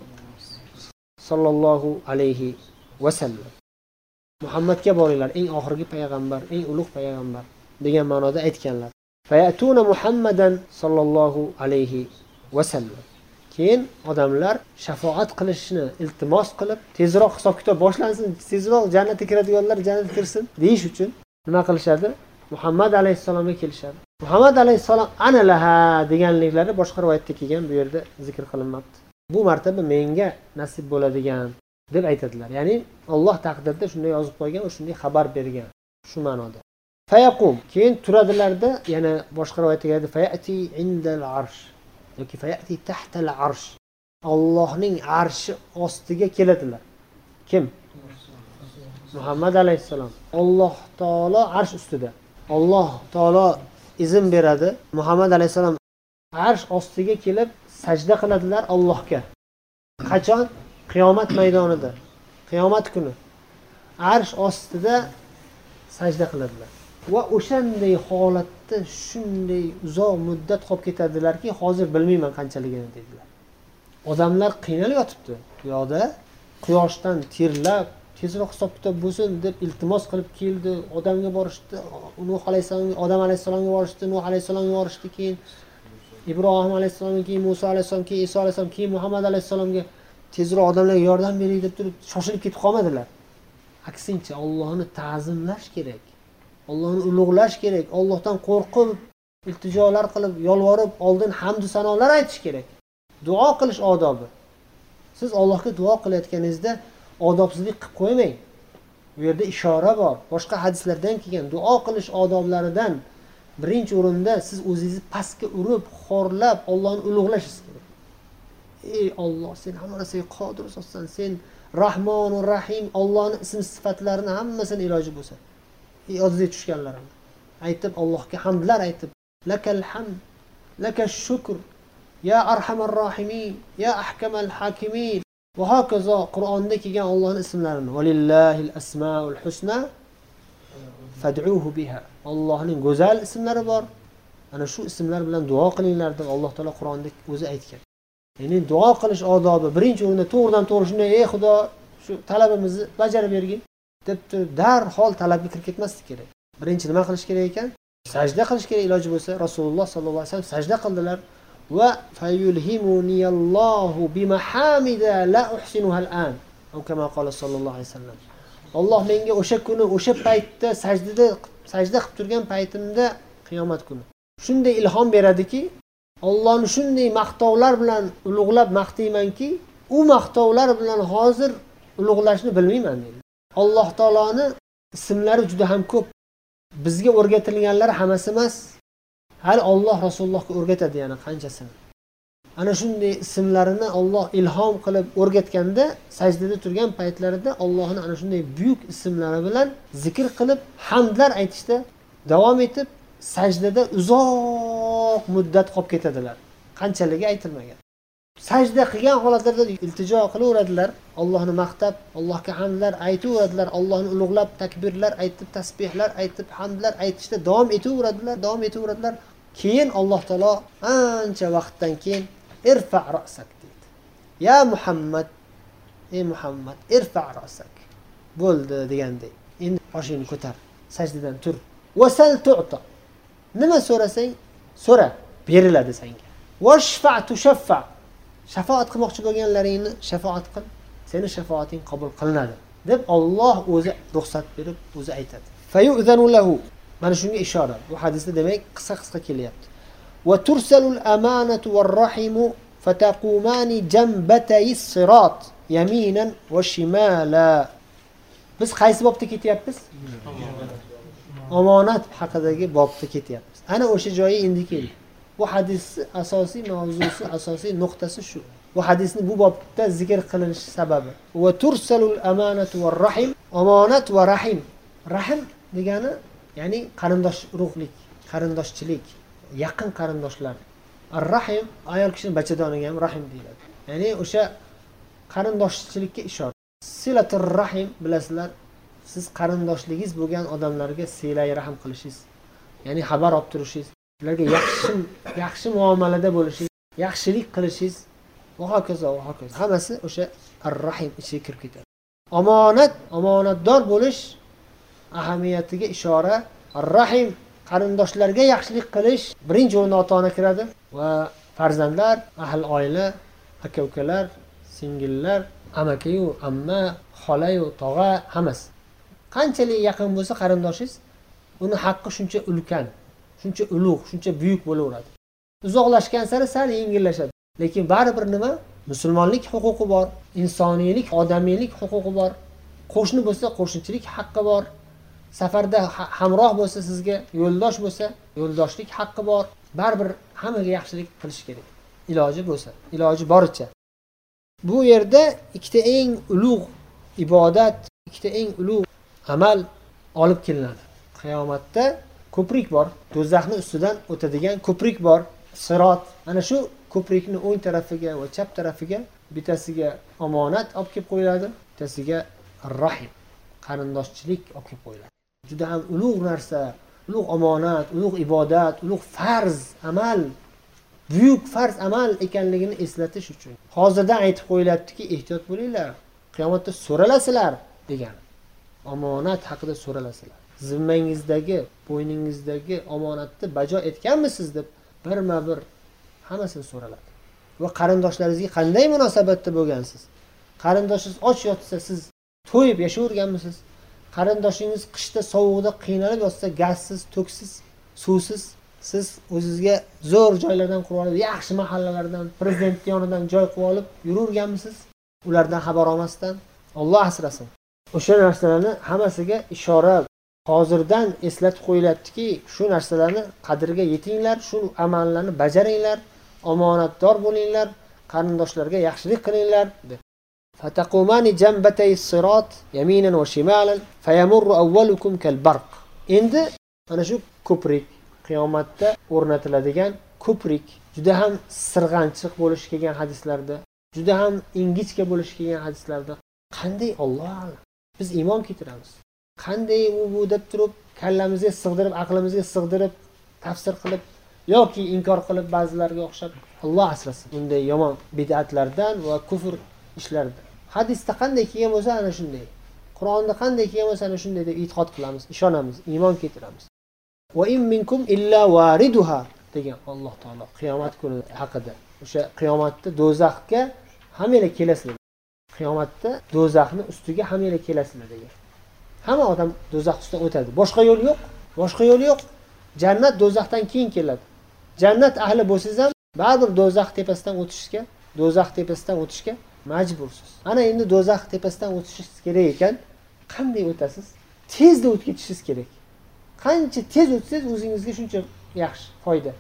sallallohu alayhi vasallam. Muhammadga boringlar, eng oxirgi payg'ambar, eng ulug' payg'ambar degan ma'noda aytganlar. Fayatuna Muhammadan sallallohu alayhi vasallam. Keyin odamlar shafaat qilishni iltimos qilib, tezroq hisob-kitob boshlansin, tezroq jannatga kiradiganlar jannatga kirsin deyish uchun nima qilishadi? Muhammad alayhisalomga kelishadi. Muhammad alayhisalom ana laha deganliklari boshqa rivoyatda kelgan, bu yerda zikr qilinmoqda. Bu martaba menga nasib bo'ladigan deb aytadilar. Ya'ni Alloh taqdirda shunday yozib qo'ygan va shunday xabar bergan. Shu ma'noda. Fayaqum, keyin turadilarda, yana boshqa rivoyatga keladi, fayati indal arsh yoki fayati tahtal arsh. Allohning arshi ostiga keladilar. Kim? Muhammad alayhisalom. Alloh taolo arsh ustida. Alloh taolo izn beradi. Muhammad alayhisalom arsh ostiga kelib sajda qiladilar Allohga. Qachon? Qiyomat maydonida. Qiyomat kuni arsh ostida sajda qiladilar. Va o'shanday holatda shunday uzoq muddat qolib ketadilarki, hozir bilmayman qanchaligini dedilar. Odamlar qiynalib yotibdi. Yo'da quyoshdan terlab, tezroq hisob-kitob bo'lsin deb iltimos qilib keldi. Odamga borishdi, Nuh alayhisalomga, Odam alayhisalomga borishdi, Nuh alayhisalomga borishdi, keyin Ibrohim alayhisalomga, keyin Musa alayhisalom, keyin Iso alayhisalom, keyin Muhammad alayhisalomga tezroq odamlarga yordam beraylik deb turib shoshilib ketib qolmadilar. Aksincha Allohni ta'zimlash kerak. Allohni ulug'lash kerak. Allohdan qo'rqib, iltijolar qilib, yolvorib, oldin hamd va sanolar aytish kerak. Duo qilish odobi. Siz Allohga duo qilayotganingizda odobsizlik qilib qo'ymang. Bu yerda ishora bor. Boshqa hadislardan kelgan duo qilish odoblaridan birinchi o'rinda siz o'zingizni pastga urib, xorlab Allohni ulug'lashingiz kerak. Ey Alloh, sen hamma narsaga qodir so'zsan, sen Rahmonur Rahim, Allohning ism sifatlarini hammasini iloji bo'lsa. Ey ozizga tushganlarim. Aytib Allohga hamdlar aytib, lakal hamd, lakash shukr, ya arhamar rohimin, ya ahkamal hakimin. Va hokazo Qur'onda kelgan Allohning ismlarini, valillahil asmaul husna fad'uhu biha. Allohning go'zal ismlari bor. Ana shu ismlar bilan duo qilinglar deb Alloh taolo Qur'onda o'zi aytgan. Ya'ni duo qilish odobi birinchi o'rinda to'g'ridan to'g'ri shunday, ey Xudo, shu talabimizni bajarib bergin deb turib darhol talabga kirib ketmaslik kerak. Birinchi nima qilish kerak ekan? Sajda qilish kerak iloji bo'lsa. Rasululloh sallallohu alayhi vasallam sajda qildilar va fayulhimuniyallohu bimahamida la uhsinuha al-an. Aw kama qala sallallohu alayhi vasallam. Alloh menga o'sha kuni, o'sha paytda sajdada sajda qilib turgan paytimda qiyomat kuni shunday ilhom beradiki, Allohni shunday maqtovlar bilan ulug'lab maqtaymanki, u maqtovlar bilan hozir ulug'lashni bilmayman dedi. Alloh taoloni ismlari juda ham ko'p. Bizga o'rgatilganlari hammasi emas. Hali Alloh Rasulullohga o'rgatadi yana qanchasini. Ana shunday ismlarini Alloh ilhom qilib o'rgatganda, sajdada turgan paytlarida Allohning ana shunday buyuk ismlari bilan zikr qilib, hamdlar aytishda davom etib, sajdada uzoq muddat qolib ketadilar. Qanchaligi aytilmagan. sajda qilgan holatlarda iltijo qilaveradilar, Allohni maqtab, Allohga hamdlar aytaveradilar, Allohni ulug'lab takbirlar aytib, tasbihlar aytib, hamdlar aytishda davom etaveradilar, davom etaveradilar. Keyin Alloh taolo ancha vaqtdan keyin irfa ra'sak dedi. Ya Muhammad, ey Muhammad, irfa ra'sak. Bo'ldi degandek. Endi boshingni ko'tar, sajdadan tur. Wasal tu'ta. Nima so'rasang, so'ra, beriladi senga. Washfa tushaffa. Shafaat qilmoqchi bo'lganlaringni shafaat qil, seni shafaating qabul qilinadi deb Alloh o'zi ruxsat berib, o'zi aytadi. Fayu'zanu lahu. Mana shunga ishora. Bu hadisda demak qisqa-qisqa kelyapti. Va tursalul amanatu var-rahimu fataqumani jambatayis sirat yaminan va shimala. Biz qaysi bobda ketyapmiz? Omonat haqidagi bobda ketyapmiz. Ana o'sha joyi endi keldik. Bu hadisning asosiy mavzusi, asosiy nuqtasi shu. Bu hadisni bu bobda zikr qilinish sababi. Va tursalul amanatu var-rahim. Omonat va rahim. Rahim degani ya'ni qarindosh urug'lik, qarindoshchilik, yaqin qarindoshlar. Ar-rahim ayol kishining bachadoniga ham rahim deyiladi. Ya'ni o'sha qarindoshchilikka ishora. Silatur rahim bilasizlar, siz qarindoshligingiz bo'lgan odamlarga silay rahim qilishingiz, ya'ni xabar olib turishingiz, ularga yaxshi yaxshi muomalada bo'lishingiz, yaxshilik qilishingiz va hokazo va hokazo. Hammasi o'sha ar-rahim ichiga kirib ketadi. Omonat, omonatdor bo'lish ahamiyatiga ishora. Ar-rahim qarindoshlarga yaxshilik qilish birinchi o'rinda ota-ona kiradi va farzandlar, ahl oila, aka-ukalar, singillar, amaki-yu, amma, xola-yu, tog'a hammasi. Qanchalik yaqin bo'lsa qarindoshingiz, uni haqqi shuncha ulkan, shuncha ulug', shuncha buyuk bo'laveradi. Uzoqlashgan sari sal yengillashadi. Lekin baribir nima? Musulmonlik huquqi bor, insoniylik, odamiylik huquqi bor. Qo'shni bo'lsa, qo'shnichilik haqqi bor. Safarda hamroh bo'lsa, sizga yo'ldosh bo'lsa, yo'ldoshlik haqqi bor. Baribir hammaga yaxshilik qilish kerak. Iloji bo'lsa, iloji boricha. Bu yerda ikkita eng ulug' ibodat, ikkita eng ulug' amal olib kelinadi. Qiyomatda ko'prik bor, do'zaxni ustidan o'tadigan ko'prik bor, sirot. Ana shu ko'prikning o'ng tarafiga va chap tarafiga bittasiga omonat olib kelib qo'yiladi, bittasiga rahim, qarindoshchilik olib kelib qo'yiladi. Juda ham ulug' narsa, ulug' omonat, ulug' ibodat, ulug' farz amal, buyuk farz amal ekanligini eslatish uchun hozirdan aytib qo'yilyaptiki, ehtiyot bo'linglar, qiyomatda so'ralasizlar degan. Omonat haqida so'ralasizlar. Zimmangizdagi, bo'yningizdagi omonatni bajo etganmisiz deb birma-bir hammasini so'raladi. Va qarindoshlaringizga qanday munosabatda bo'lgansiz? Qarindoshingiz och yotsa, siz to'yib yashaverganmisiz? Qarindoshingiz qishda sovuqda qiynalib yotsa, gazsiz, to'ksiz, suvsiz, siz o'zingizga zo'r joylardan qurib olib, yaxshi mahallalardan, prezident yonidan joy qilib olib yuraverganmisiz? Ulardan xabar olmasdan, Alloh asrasin. O'sha narsalarni hammasiga ishora hozirdan eslatib qo'yilyaptiki, shu narsalarni qadriga yetinglar, shu amallarni bajaringlar, omonatdor bo'linglar, qarindoshlarga yaxshilik qilinglar deb. Fataqumani jambatay sirat yaminan va shimalan fayamurru awwalukum kal barq. Endi mana shu ko'prik qiyomatda o'rnatiladigan ko'prik juda ham sirg'anchiq bo'lishi kelgan hadislarda, juda ham ingichka bo'lishi kelgan hadislarda qanday Alloh biz iymon keltiramiz. Qanday u bu deb turib, kallamizga sig'dirib, aqlimizga sig'dirib, tafsir qilib yoki inkor qilib ba'zilarga o'xshab Alloh asrasin bunday yomon bid'atlardan va kufr ishlardan. Hadisda qanday kelgan bo'lsa ana shunday. Qur'onda qanday kelgan bo'lsa ana shunday deb e'tiqod qilamiz, ishonamiz, iymon keltiramiz. Va in minkum illa wariduha degan Alloh taolo qiyomat kuni haqida. O'sha qiyomatda do'zaxga hammalar kelasizlar. Qiyomatda do'zaxning ustiga hammalar kelasizlar degan. Hamma odam do'zax ustidan o'tadi. Boshqa yo'l yo'q. Boshqa yo'l yo'q. Jannat do'zaxdan keyin keladi. Jannat ahli bo'lsangiz ham baribir do'zax tepasidan o'tishga, do'zax tepasidan o'tishga majbursiz. Ana endi do'zax tepasidan o'tishingiz kerak ekan, qanday o'tasiz? Tezda o'tib ketishingiz kerak. Qancha tez o'tsangiz o'zingizga shuncha yaxshi, foyda.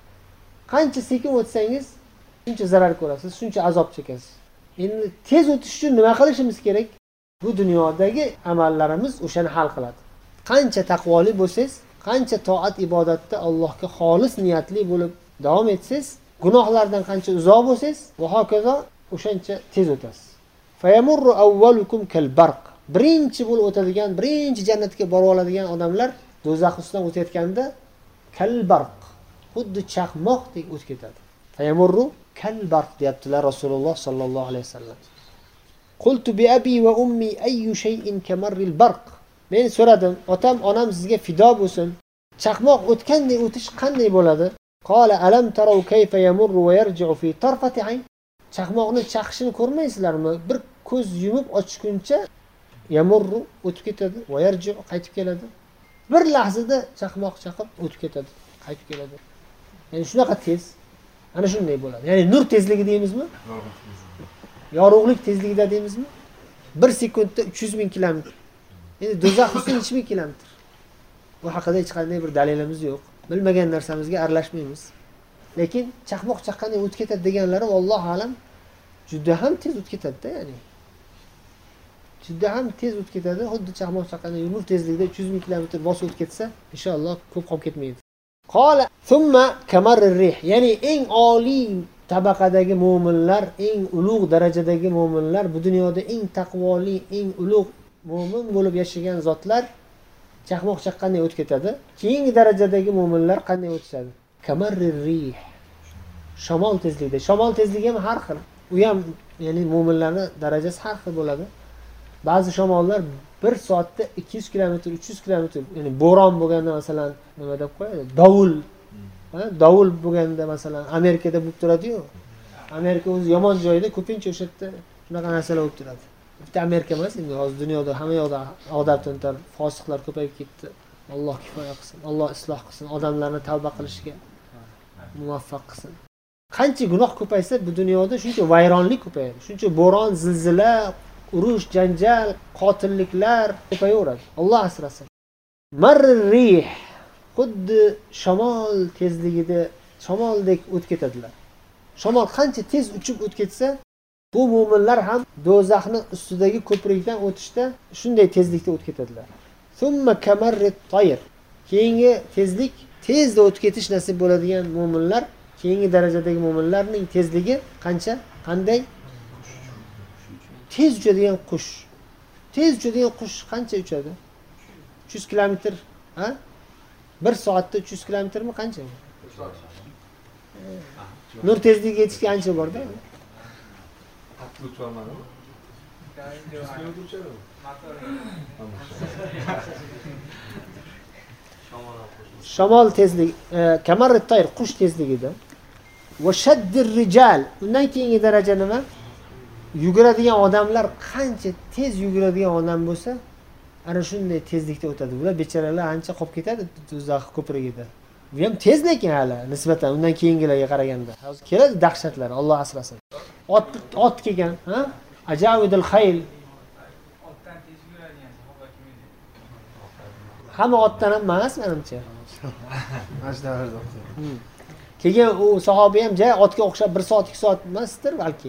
Qancha sekin o'tsangiz, shuncha zarar ko'rasiz, shuncha azob chekasiz. Endi tez o'tish uchun nima qilishimiz kerak? Bu dunyodagi amallarimiz o'shani hal qiladi. Qancha taqvoli bo'lsangiz, qancha toat ibodatda Allohga xolis niyatli bo'lib davom etsangiz, gunohlardan qancha uzoq bo'lsangiz, va hokazo o'shancha tez o'tasiz. Fayamurru awwalukum kal barq. Birinchi bo'lib o'tadigan, birinchi jannatga borib oladigan odamlar do'zax ustidan o'tayotganda kal barq, xuddi chaqmoqdek o'tib ketadi. Fayamurru kal barq deyaptilar Rasululloh sallallohu alayhi vasallam. Qultu bi abi va ummi ayyu shay'in kamarril barq. Men so'radim, otam, onam sizga fido bo'lsin. Chaqmoq o'tgandek o'tish qanday bo'ladi? Qala alam taraw kayfa yamurru va yarji'u fi tarfati ayn. Chaqmoqni chaqishini ko'rmaysizlarmi? Bir ko'z yumib ochguncha yamurru o'tib ketadi, va yarji'u qaytib keladi. Bir lahzada chaqmoq chaqib o'tib ketadi, qaytib keladi. Ya'ni shunaqa tez. Ana shunday bo'ladi. Ya'ni nur tezligi deymizmi? Yorug'lik tezligida deymizmi? bir sekundda uch yuz ming kilometr. Endi do'zax usti uch ming kilometr. Bu haqida hech qanday bir dalilimiz yo'q. Bilmagan narsamizga aralashmaymiz. Lekin chaqmoq chaqqanday o'tib ketadi deganlari vallohu alam juda ham tez o'tib ketadi-da, ya'ni. Juda ham tez o'tib ketadi. Xuddi chaqmoq chaqqanday nur tezligida uch yuz ming kilometr bosib o'tib ketsa, inshaalloh ko'p qolib ketmaydi. Qala thumma kamarrir rih. Ya'ni eng oliy tabaqadagi mu'minlar, eng ulug' darajadagi mu'minlar, bu dunyoda eng taqvoli, eng ulug' mu'min bo'lib yashagan zotlar chaqmoq chaqqanday o'tib ketadi. Keyingi darajadagi mu'minlar qanday o'tishadi? Kamarrir rih. Shamol tezligida. Shamol tezligi ham har xil. U ham, ya'ni mu'minlarning darajasi har xil bo'ladi. Ba'zi shamollar bir soatda ikki yuz kilometr, uch yuz kilometr, ya'ni bo'ron bo'lganda masalan nima deb qo'yadi? Dovul. Ha, dovul bo'lganda masalan Amerikada bo'lib turadi-yu. Amerika o'zi yomon joyda, ko'pincha o'sha yerda shunaqa narsalar bo'lib turadi. Bitta Amerika emas, endi hozir dunyoda hamma yoqda odatlantar, fosiqlar ko'payib ketdi. Alloh kifoya qilsin, Alloh isloh qilsin, odamlarni tavba qilishga muvaffaq qilsin. Qancha gunoh ko'paysa bu dunyoda shuncha vayronlik ko'payadi. Shuncha bo'ron, zilzila, urush, janjal, qotilliklar ko'payaveradi. Alloh asrasin. Marrir rih, xuddi shamol tezligida, shamoldek o'tib ketadilar. Shamol qancha tez uchib o'tib ketsa, bu mu'minlar ham do'zaxni ustidagi ko'prikdan o'tishda shunday tezlikda o'tib ketadilar. Summa kamarrit tayr. Keyingi tezlik, tezda o'tib ketish nasib bo'ladigan mu'minlar, keyingi darajadagi mu'minlarning tezligi qancha? Qanday? Tez uchadigan qush. Tez uchadigan qush qancha uchadi? uch yuz kilometr, ha? bir soatda uch yuz kilometrmi qancha? Nur tezligiga yetishga ancha bor-da. Shamol tezligi, kamarrit tayr, qush tezligida. Va shaddir rijal. Undan keyingi daraja nima? Yuguradigan odamlar qancha tez yuguradigan odam bo'lsa, ana shunday tezlikda o'tadi. Bular bechoralar ancha qolib ketadi do'zax ko'prigida. Bu ham tez lekin hali nisbatan undan keyingilarga qaraganda. Hozir keladi dahshatlar, Alloh asrasin. Ot ot kelgan, ha? Ajavidul xayl. Otdan tez yuradigan sahoba kim edi? Hamma otdan ham emas, menimcha. Majdavarda. Keyin u sahoba ham jay otga o'xshab bir soat, ikki soat emasdir balki.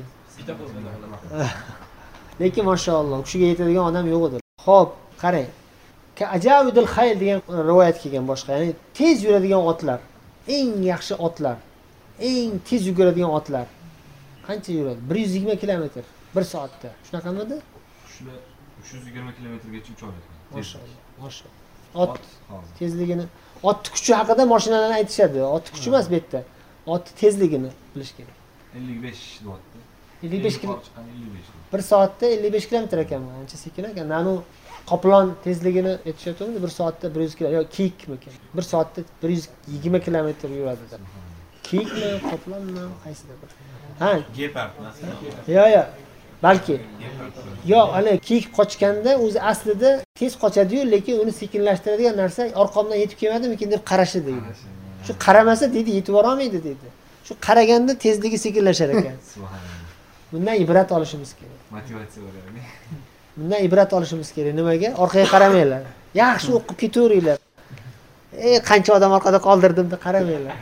Lekin mashalloh, kishiga yetadigan odam yo'q edi. Xo'p, qarang. Ka ajavidul xayl degan rivoyat kelgan boshqa, ya'ni tez yuradigan otlar, eng yaxshi otlar, eng tez yuguradigan otlar qancha yuradi? bir yuz yigirma kilometr bir soatda. Shunaqamidi? Shular uch yuz yigirma kilometrgacha uchadi. Mashalloh, mashalloh. Ot tezligini, ot kuchi haqida mashinalarni aytishadi. Ot kuchi emas bu yerda. Ot tezligini bilish kerak. ellik besh soatda. ellik besh kilometr. bir soatda ellik besh kilometr ekan, ancha sekin ekan. Nanu qoplon tezligini aytishyaptimi? bir soatda bir yuz kilometr yoki kiyikmi ekan? bir soatda bir yuz yigirma kilometr yuradi. Kiyikmi, qoplonmi, qaysidir bir? Ha, gepardmi? Yo, yo. Balki. Yo, ana kiyik qochganda o'zi aslida tez qochadi-yu, lekin uni sekinlashtiradigan narsa orqamdan yetib kelmadimikin deb qarashi deydi. Shu qaramasa deydi, yetib bora olmaydi deydi. Shu qaraganda tezligi sekinlashar ekan. Subhanalloh. Bundan ibrat olishimiz kerak. Motivatsiya bo'ladi. Bundan ibrat olishimiz kerak. Nimaga? Orqaga qaramanglar. Yaxshi o'qib ketaveringlar. Ey, qancha odam orqada qoldirdim deb qaramanglar.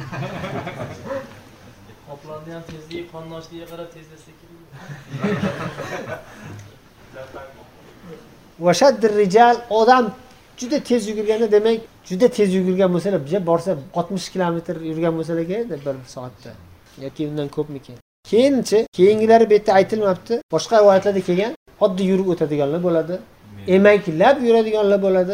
Qoplonni ham tezligi, qondoshligiga qarab tezlasa kerak. Va shaddir rijal, odam juda tez yugurganda, demak, juda tez yugurgan bo'lsalar, biza borsa oltmish kilometr yurgan bo'lsalar kerak bir soatda. yoki undan ko'pmikin? Keyinchi, keyingilari bu yerda aytilmabdi. Boshqa rivoyatlarda kelgan, oddiy yurib o'tadiganlar bo'ladi, emaklab yuradiganlar bo'ladi,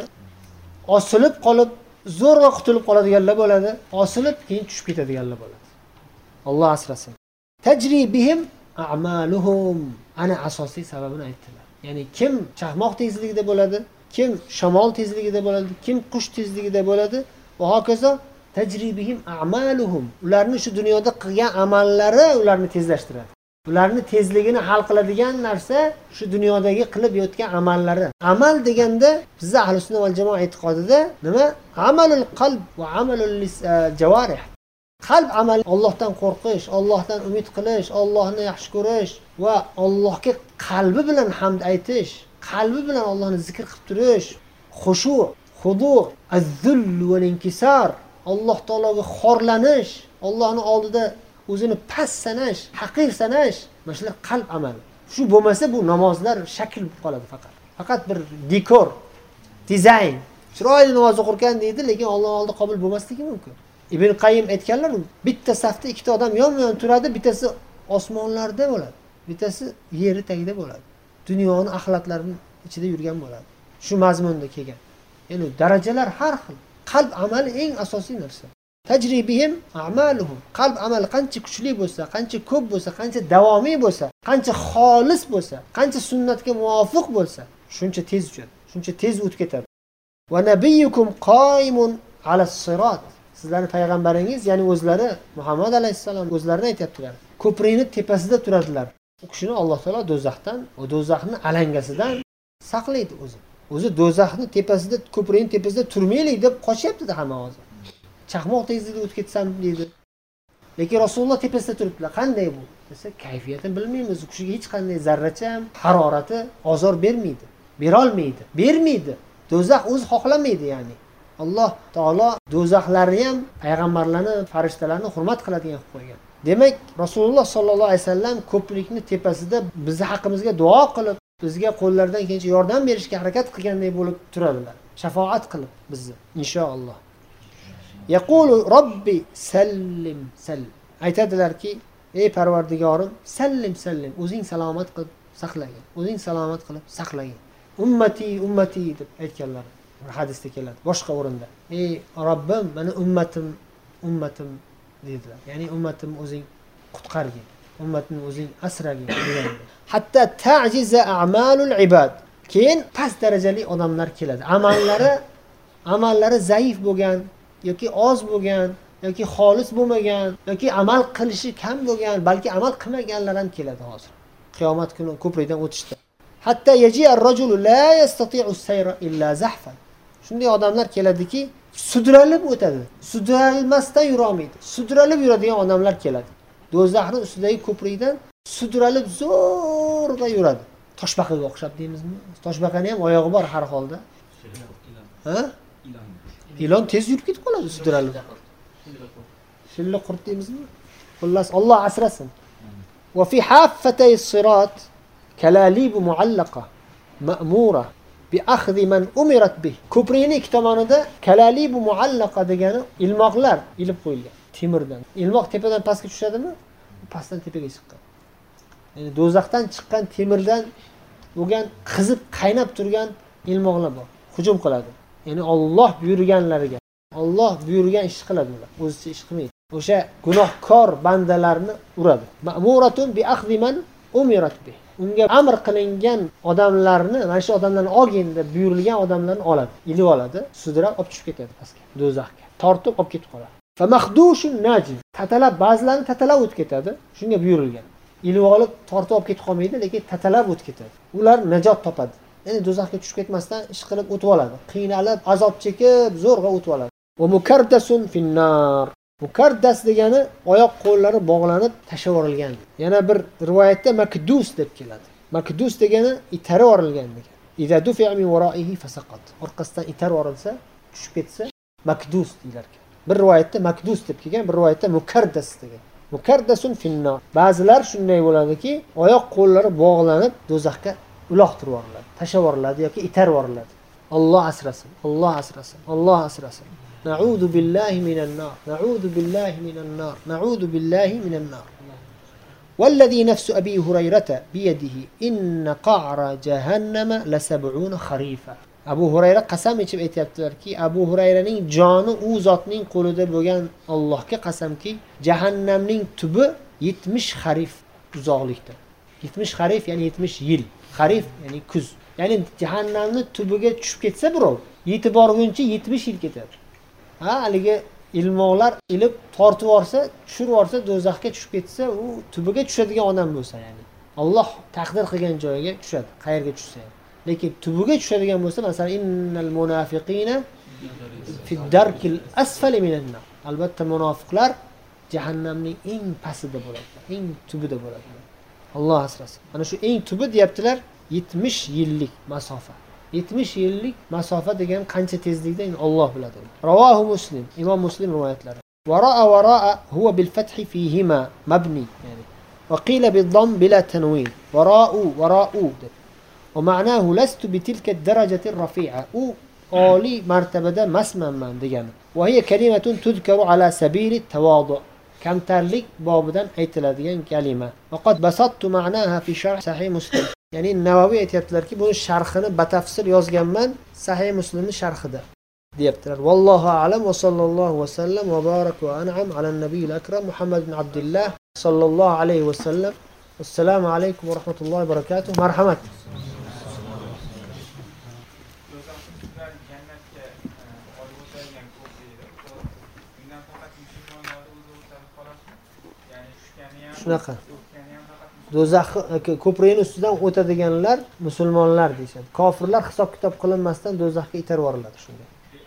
osilib qolib, zo'rg'a qutulib qoladiganlar bo'ladi, osilib keyin tushib ketadiganlar bo'ladi. Alloh asrasin. Tajri bihim a'maluhum. Ana asosiy sababini aytdilar. Ya'ni kim chaqmoq tezligida bo'ladi, kim shamol tezligida bo'ladi, kim qush tezligida bo'ladi va hokazo tajribihim a'maluhum. Ularni shu dunyoda qilgan amallari ularni tezlashtiradi. Ularni tezligini hal qiladigan narsa shu dunyodagi qilib yotgan amallari. Amal deganda bizning ahlus sunna val jamoa e'tiqodida nima? Amalul qalb va amalul jawarih. Qalb amali Allohdan qo'rqish, Allohdan umid qilish, Allohni yaxshi ko'rish va Allohga qalbi bilan hamd aytish, qalbi bilan Allohni zikr qilib turish, xushu, xudu, az-zull va inkisar, Alloh taologa xorlanish, Allohning oldida o'zini past sanash, haqir sanash, mana shular qalb amali. Shu bo'lmasa bu namozlar shakl bo'lib qoladi faqat. Faqat bir dekor, dizayn. Chiroyli namoz o'qirkan deydi, lekin Alloh oldida qabul bo'lmasligi mumkin. Ibn Qayyim aytganlar, bitta safda ikkita odam yonma-yon turadi, bittasi osmonlarda bo'ladi, bittasi yer tagida bo'ladi. Dunyoning axlatlarining ichida yurgan bo'ladi. Shu mazmunda kelgan. Ya'ni darajalar har xil. Qalb amali eng asosiy narsa. Tajribihim a'maluhum. Qalb amali qancha kuchli bo'lsa, qancha ko'p bo'lsa, qancha davomiy bo'lsa, qancha xolis bo'lsa, qancha sunnatga muvofiq bo'lsa, shuncha tez uchadi, shuncha tez o'tib ketadi. Va nabiyyukum qoimun alas sirat. Sizlarning payg'ambaringiz, ya'ni o'zlari Muhammad alayhisalom o'zlarini aytibdilar. Ko'prikning tepasida turadilar. U kishini Alloh taolo do'zaxdan, o do'zaxning alangasidan saqlaydi o'zi. O'zi do'zaxning tepasida, ko'prikning tepasida turmaylik deb qochyapti-da hamma hozir. Chaqmoq tezligida o'tib ketsam deydi. Lekin Rasululloh tepasida turibdilar. Qanday bu? Desa, kayfiyatini bilmaymiz. U kishiga hech qanday zarracha ham harorati ozor bermaydi, bera olmaydi, bermaydi. Do'zax o'zi xohlamaydi, ya'ni. Alloh taolo do'zaxlarni ham, payg'ambarlarni, farishtalarni hurmat qiladigan qilib qo'ygan. Demak, Rasululloh sollallohu alayhi vasallam ko'prikni tepasida bizni haqqimizga duo qilib, bizga qo'llaridan kelgancha yordam berishga harakat qilganday bo'lib turadilar. Shafaat qilib bizni, inshaalloh. Yaqulu Robbi sallim sallim. Aytadilarki, ey Parvardigorim, sallim sallim, o'zing salomat qilib saqlagin. O'zing salomat qilib saqlagin. Ummati ummati deb aytganlar. Hadisda keladi. Boshqa o'rinda. Ey Robbim, meni ummatim, ummatim dedilar. Ya'ni ummatim o'zing qutqargin. Ummatni o'zing asragin deganlar. Hatta ta'jiza a'malul ibad. Keyin past darajali odamlar keladi. Amallari amallari zaif bo'lgan yoki oz bo'lgan yoki xolis bo'lmagan yoki amal qilishi kam bo'lgan, balki amal qilmaganlar ham keladi hozir. Qiyomat kuni ko'prikdan o'tishda. Hatta yaji ar-rajulu la yastati'u as-sayra illa zahfan. Shunday odamlar keladiki, sudralib o'tadi. Sudralmasdan yura olmaydi. Sudralib yuradigan odamlar keladi. Do'zaxning ustidagi ko'prikdan sudralib zo'rg'a yuradi. Toshbaqaga o'xshab deymizmi? Toshbaqaning ham oyog'i bor har holda. Ha? Ilon tez yurib ketib qoladi sudralib. Shilla qurt deymizmi? Xullas Alloh asrasin. Va fi haffatay sirat kalalib muallaqa ma'mura bi akhdhi man umirat bih. Ko'prikning ikki tomonida kalalib muallaqa degani ilmoqlar ilib qo'yilgan temirdan. Ilmoq tepadan pastga tushadimi? Pastdan tepaga chiqqan. Ya'ni do'zaxdan chiqqan temirdan bo'lgan qizib qaynab turgan ilmoqlar bor. Hujum qiladi. Ya'ni Alloh buyurganlariga, Alloh buyurgan ish qiladi ular. O'zicha ish qilmaydi. O'sha gunohkor bandalarni uradi. Ma'muratun bi akhdhi man umirat bih. Unga amr qilingan odamlarni, mana shu odamlarni olgin deb buyurilgan odamlarni oladi, ilib oladi, sudrab olib tushib ketadi pastga, do'zaxga. Tortib olib ketib qoladi. Fa mahdushun najib. Tatalab ba'zilarni tatalab o'tib ketadi, shunga buyurilgan. Ilib olib tortib olib ketib qolmaydi, lekin tatalab o'tib ketadi. Ular najot topadi. Ya'ni do'zaxga tushib ketmasdan ish qilib o'tib oladi. Qiynalib, azob chekib, zo'rg'a o'tib oladi. Va mukardasun finnar. Mukardas degani oyoq qo'llari bog'lanib tashlab yuborilgan. Yana bir rivoyatda makdus deb keladi. Makdus degani itarib yuborilgan degan. Idza dufi'a min wara'ihi fasaqat. Orqasidan itarib yuborilsa, tushib ketsa, makdus deylar. Bir rivoyatda makdus deb kelgan, bir rivoyatda mukardas degan. Mukardasun finnar. Ba'zilar shunday bo'ladiki, oyoq qo'llari bog'lanib do'zaxga uloqtirib yuboriladi, tashlab yuboriladi yoki itarib yuboriladi. Alloh asrasin, Alloh asrasin, Alloh asrasin. Na'udhu billahi minan nar. Na'udhu billahi minan nar. Na'udhu billahi minan nar. والذي نفس أبي هريرة بيده إن قعر جهنم لسبعون خريفا. Abu Hurayra qasam ichib aytayaptilarki, Abu Hurayraning joni u zotning qo'lida bo'lgan Allohga qasamki, jahannamning tubi yetmish xarif uzoqlikda. yetmish xarif ya'ni yetmish yil. Xarif ya'ni kuz. Ya'ni jahannamning tubiga tushib ketsa birov, yetib borguncha yetmish yil ketadi. Ha, haligi ilmoqlar ilib tortib yorsa, tushirib yorsa, do'zaxga tushib ketsa, u tubiga tushadigan odam bo'lsa, ya'ni Alloh taqdir qilgan joyiga tushadi, qayerga tushsa. Lekin tubiga tushadigan bo'lsa, masalan, innal munafiqina fi darkil asfali minan nar. Albatta munofiqlar jahannamning eng pastida bo'ladi, eng tubida bo'ladi. Alloh asrasin. Mana shu eng tubi deyaptilar, yetmish yillik masofa. yetmish yillik masofa degan qancha tezlikda Alloh biladi. Ravohu Muslim, Imom Muslim rivoyatlari. Wara'a wara'a huwa bil fathi fihima mabni, ya'ni wa qila bil dhamm bila tanwin. Wara'u wara'u. Wa ma'nahu lastu bi tilka ad-darajati ar-rafi'a. U oli martabada masman man degani. Wa hiya kalimatun tudkaru ala sabili at-tawadu'. Kamtarlik bobidan aytiladigan kalima. Faqat basattu ma'naha fi sharh sahih Muslim. Ya'ni Navaviy aytayaptilarki, buni sharhini batafsil yozganman Sahih Muslimning sharhida deyaptilar. Vallohu a'lam va sallallohu va sallam va barak va an'am ala nabiyil akram Muhammad ibn Abdullah sallallohu alayhi va sallam. Assalomu alaykum va rahmatullohi va barakatuh. Marhamat. Shunaqa. Do'zax ko'prikning ustidan o'tadiganlar musulmonlar deyshadi. Kofirlar hisob kitob qilinmasdan do'zaxga itarib yuboriladi shunday.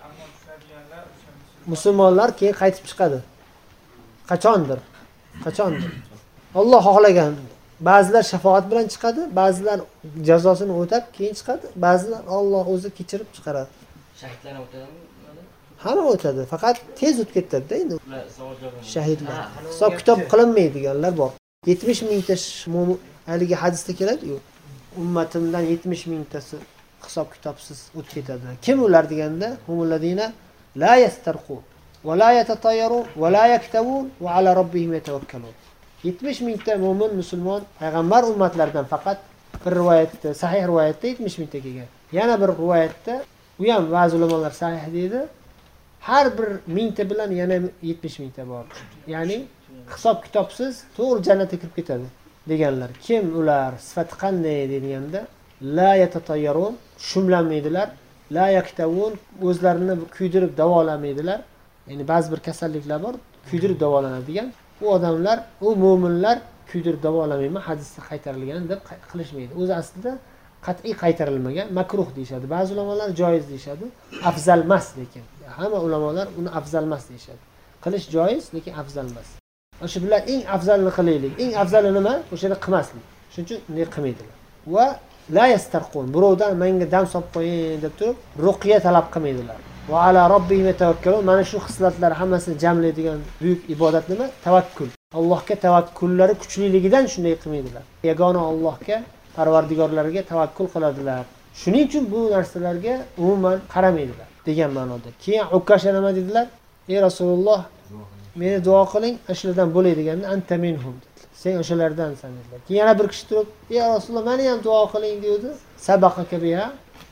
Musulmonlar keyin qaytib chiqadi. Qachondir? Qachondir? Alloh xohlagan. Ba'zilar shafaat bilan chiqadi, ba'zilar jazosini o'tab keyin chiqadi, ba'zilar Alloh o'zi kechirib chiqaradi. Shahidlar o'tadimi? Hamma o'tadi, faqat tez o'tib ketadi-da endi. Shahidlar. Hisob kitob qilinmaydiganlar bor. yetmish mingta haligi hadisda keladi-ku. Ummatimdan yetmish mingtasi hisob kitobsiz o'tib ketadi. Kim ular deganda, humulladina la yastarqu va la yatatayyaru va la yaktavun va ala robbihim yatawakkalun. yetmish mingta mu'min musulmon payg'ambar ummatlaridan faqat bir rivoyatda, sahih rivoyatda yetmish mingta kelgan. Yana bir rivoyatda, u ham ba'zi ulamolar sahih deydi, har bir mingta bilan yana yetmish mingta bor. Ya'ni hisob kitobsiz to'g'ri jannatga kirib ketadi deganlar. Kim ular? Sifati qanday deganda, la yatatayyarun, shumlanmaydilar, la yaktavun, o'zlarini kuydirib davolamaydilar. Ya'ni ba'zi bir kasalliklar bor, kuydirib davolanadigan. U odamlar, u mu'minlar kuydirib davolamayman hadisda qaytarilgan deb qilishmaydi. O'zi aslida qat'iy qaytarilmagan, makruh deyshadi. Ba'zi ulamolar joiz deyshadi, afzal emas lekin. Hamma ulamolar uni afzal emas deyshadi. Qilish joiz, lekin afzal emas. O'sha bilan eng afzalini qilaylik. Eng afzali nima? O'shani qilmaslik. Shuning uchun bunday qilmaydilar. Va la yastarqun. Birovdan menga dam solib qo'ying deb turib, ruqya talab qilmaydilar. Va ala robbihim tavakkalun. Mana shu xislatlar hammasini jamlaydigan buyuk ibodat nima? Tavakkul. Allohga tavakkullari kuchliligidan shunday qilmaydilar. Yagona Allohga, Parvardigorlarga tavakkul qiladilar. Shuning uchun bu narsalarga umuman qaramaydilar degan ma'noda. Keyin Ukkasha nima dedilar? Ey Rasululloh, meni duo qiling, ashlardan bo'lay deganda anta minhum. Sen o'shalardansan dedilar. Keyin yana bir kishi turib, ey Rasululloh, meni ham duo qiling dedi. Sabaqaka biha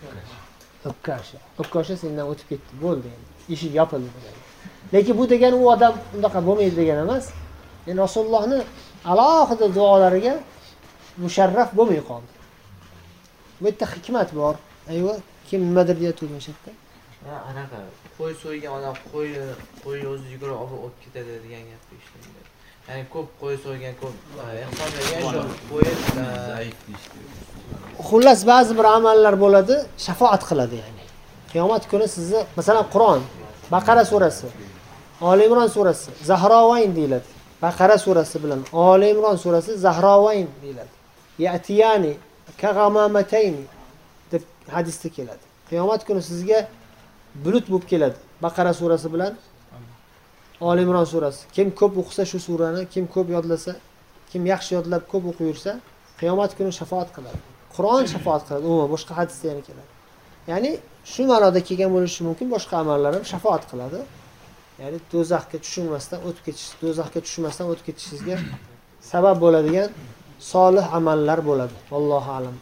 Ukkasha. Ukkasha sendan o'tib ketdi, bo'ldi endi. Eshik yopildi degan. Lekin bu degani u odam undaqa bo'lmaydi degan emas. Ya'ni Rasulullohning alohida duolariga musharraf bo'lmay qoldi. Bu yerda hikmat bor. Ayvo, kim nimadir deyotgan shakda? Ha, anaqa qo'y so'ygan odam qo'y qo'y o'zi yugurib olib o'tib ketadi degan gapni eshitdim. Ya'ni ko'p qo'y so'ygan, ko'p ehsonlagan shu qo'y zaif deydi. Xullas ba'zi bir amallar bo'ladi, shafaat qiladi ya'ni. Qiyomat kuni sizni, masalan, Qur'on, Baqara surasi, Oli Imron surasi, Zahrovayn deyiladi. Baqara surasi bilan Oli Imron surasi Zahrovayn deyiladi. Ya'tiyani kaghamamatayn deb hadisda keladi. Qiyomat kuni sizga bulut bo'lib keladi. Baqara surasi bilan Oli Imron surasi. Kim ko'p o'qisa shu surani, kim ko'p yodlasa, kim yaxshi yodlab ko'p o'qib yursa, qiyomat kuni shafaat qiladi. Qur'on shafaat qiladi, umuman boshqa hadisda yana keladi. Ya'ni shu ma'noda kelgan bo'lishi mumkin, boshqa amallar ham shafoat qiladi. Ya'ni do'zaxga tushmasdan o'tib ketish, do'zaxga tushmasdan o'tib ketishingizga sabab bo'ladigan solih amallar bo'ladi. Allohu a'lam.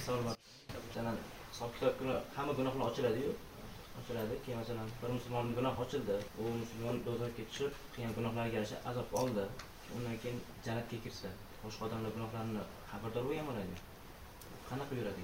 Hisob kitob kuni hamma gunohlar ochiladi-yu. Ochiladi. Keyin masalan bir musulmon gunoh ochildi. U musulmon do'zaxga tushib, qilgan gunohlariga yarasha azob oldi. Undan keyin jannatga kirsa, boshqa odamlar gunohlarini xabardor bo'lgan bo'ladi. Qanaqa yuradi?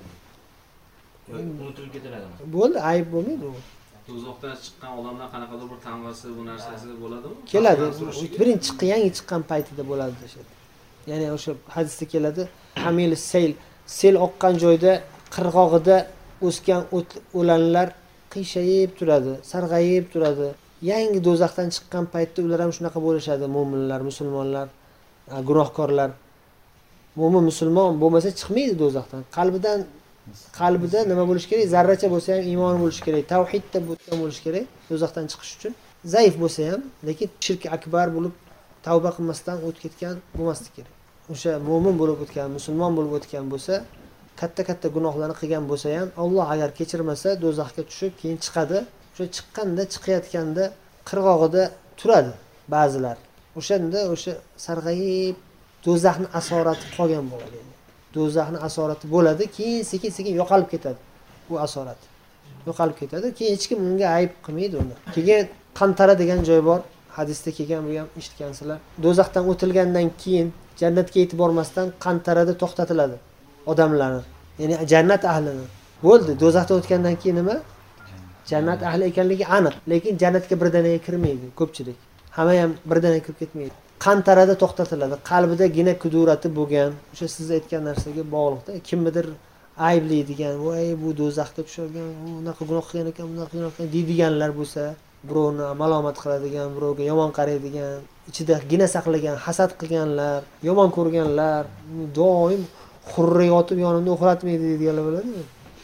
Yo'q, unutilib ketiladimi? Bo'ldi, ayb bo'lmaydi u. Do'zaxdan chiqqan odamlar qanaqadir bir tamg'asi, bu narsasi bo'ladimi? Keladi. Birinchi chiqqan, yangi chiqqan paytida bo'ladi deshadi. Ya'ni o'sha hadisda keladi, hamil sel, sel oqqan joyda qirg'og'ida o'sgan o'lanlar qiyshayib turadi, sarg'ayib turadi. Yangi do'zaxdan chiqqan paytda ular ham shunaqa bo'lishadi, mu'minlar, musulmonlar, gunohkorlar. Mu'min musulmon bo'lmasa chiqmaydi do'zaxdan. Qalbidan qalbida nima bo'lish kerak? Zarracha bo'lsa ham iymon bo'lish kerak, tavhidda butun bo'lish kerak do'zaxdan chiqish uchun. Zaif bo'lsa ham, lekin shirk akbar bo'lib tavba qilmasdan o'tib ketgan bo'lmaslik kerak. O'sha mu'min bo'lib o'tgan, musulmon bo'lib o'tgan bo'lsa, katta-katta gunohlarni qilgan bo'lsa ham, Alloh agar kechirmasa, do'zaxga tushib, keyin chiqadi. O'sha chiqqanda, chiqayotganda qirg'og'ida turadi ba'zilar. O'shanda o'sha sarg'ayib do'zaxning asorati qolgan bo'ladi. Do'zaxning asorati bo'ladi, keyin sekin-sekin yo'qolib ketadi. Bu asorat yo'qolib ketadi. Keyin hech kim unga ayb qilmaydi uni. Keyin qantara degan joy bor. Hadisda kelgan, bu ham eshitgansizlar. Do'zaxdan o'tilgandan keyin jannatga yetib bormasdan qantarada to'xtatiladi odamlarni. Ya'ni jannat ahlini. Bo'ldi, do'zaxdan o'tgandan keyin nima? Jannat ahli ekanligi aniq, lekin jannatga birdaniga kirmaydi ko'pchilik. Hamma ham birdaniga kirib ketmaydi. Qantarada to'xtatiladi. Qalbida gina kudurati bo'lgan, o'sha siz aytgan narsaga bog'liqda kimnidir ayblaydigan, voy bu do'zaxga tushirgan, unaqa gunoh qilgan ekan, bunaqa gunoh qilgan deydiganlar bo'lsa, birovni malomat qiladigan, birovga yomon qaraydigan, ichida gina saqlagan, hasad qilganlar, yomon ko'rganlar, doim xurri yotib yonimda uxlatmaydi deydiganlar bo'ladi.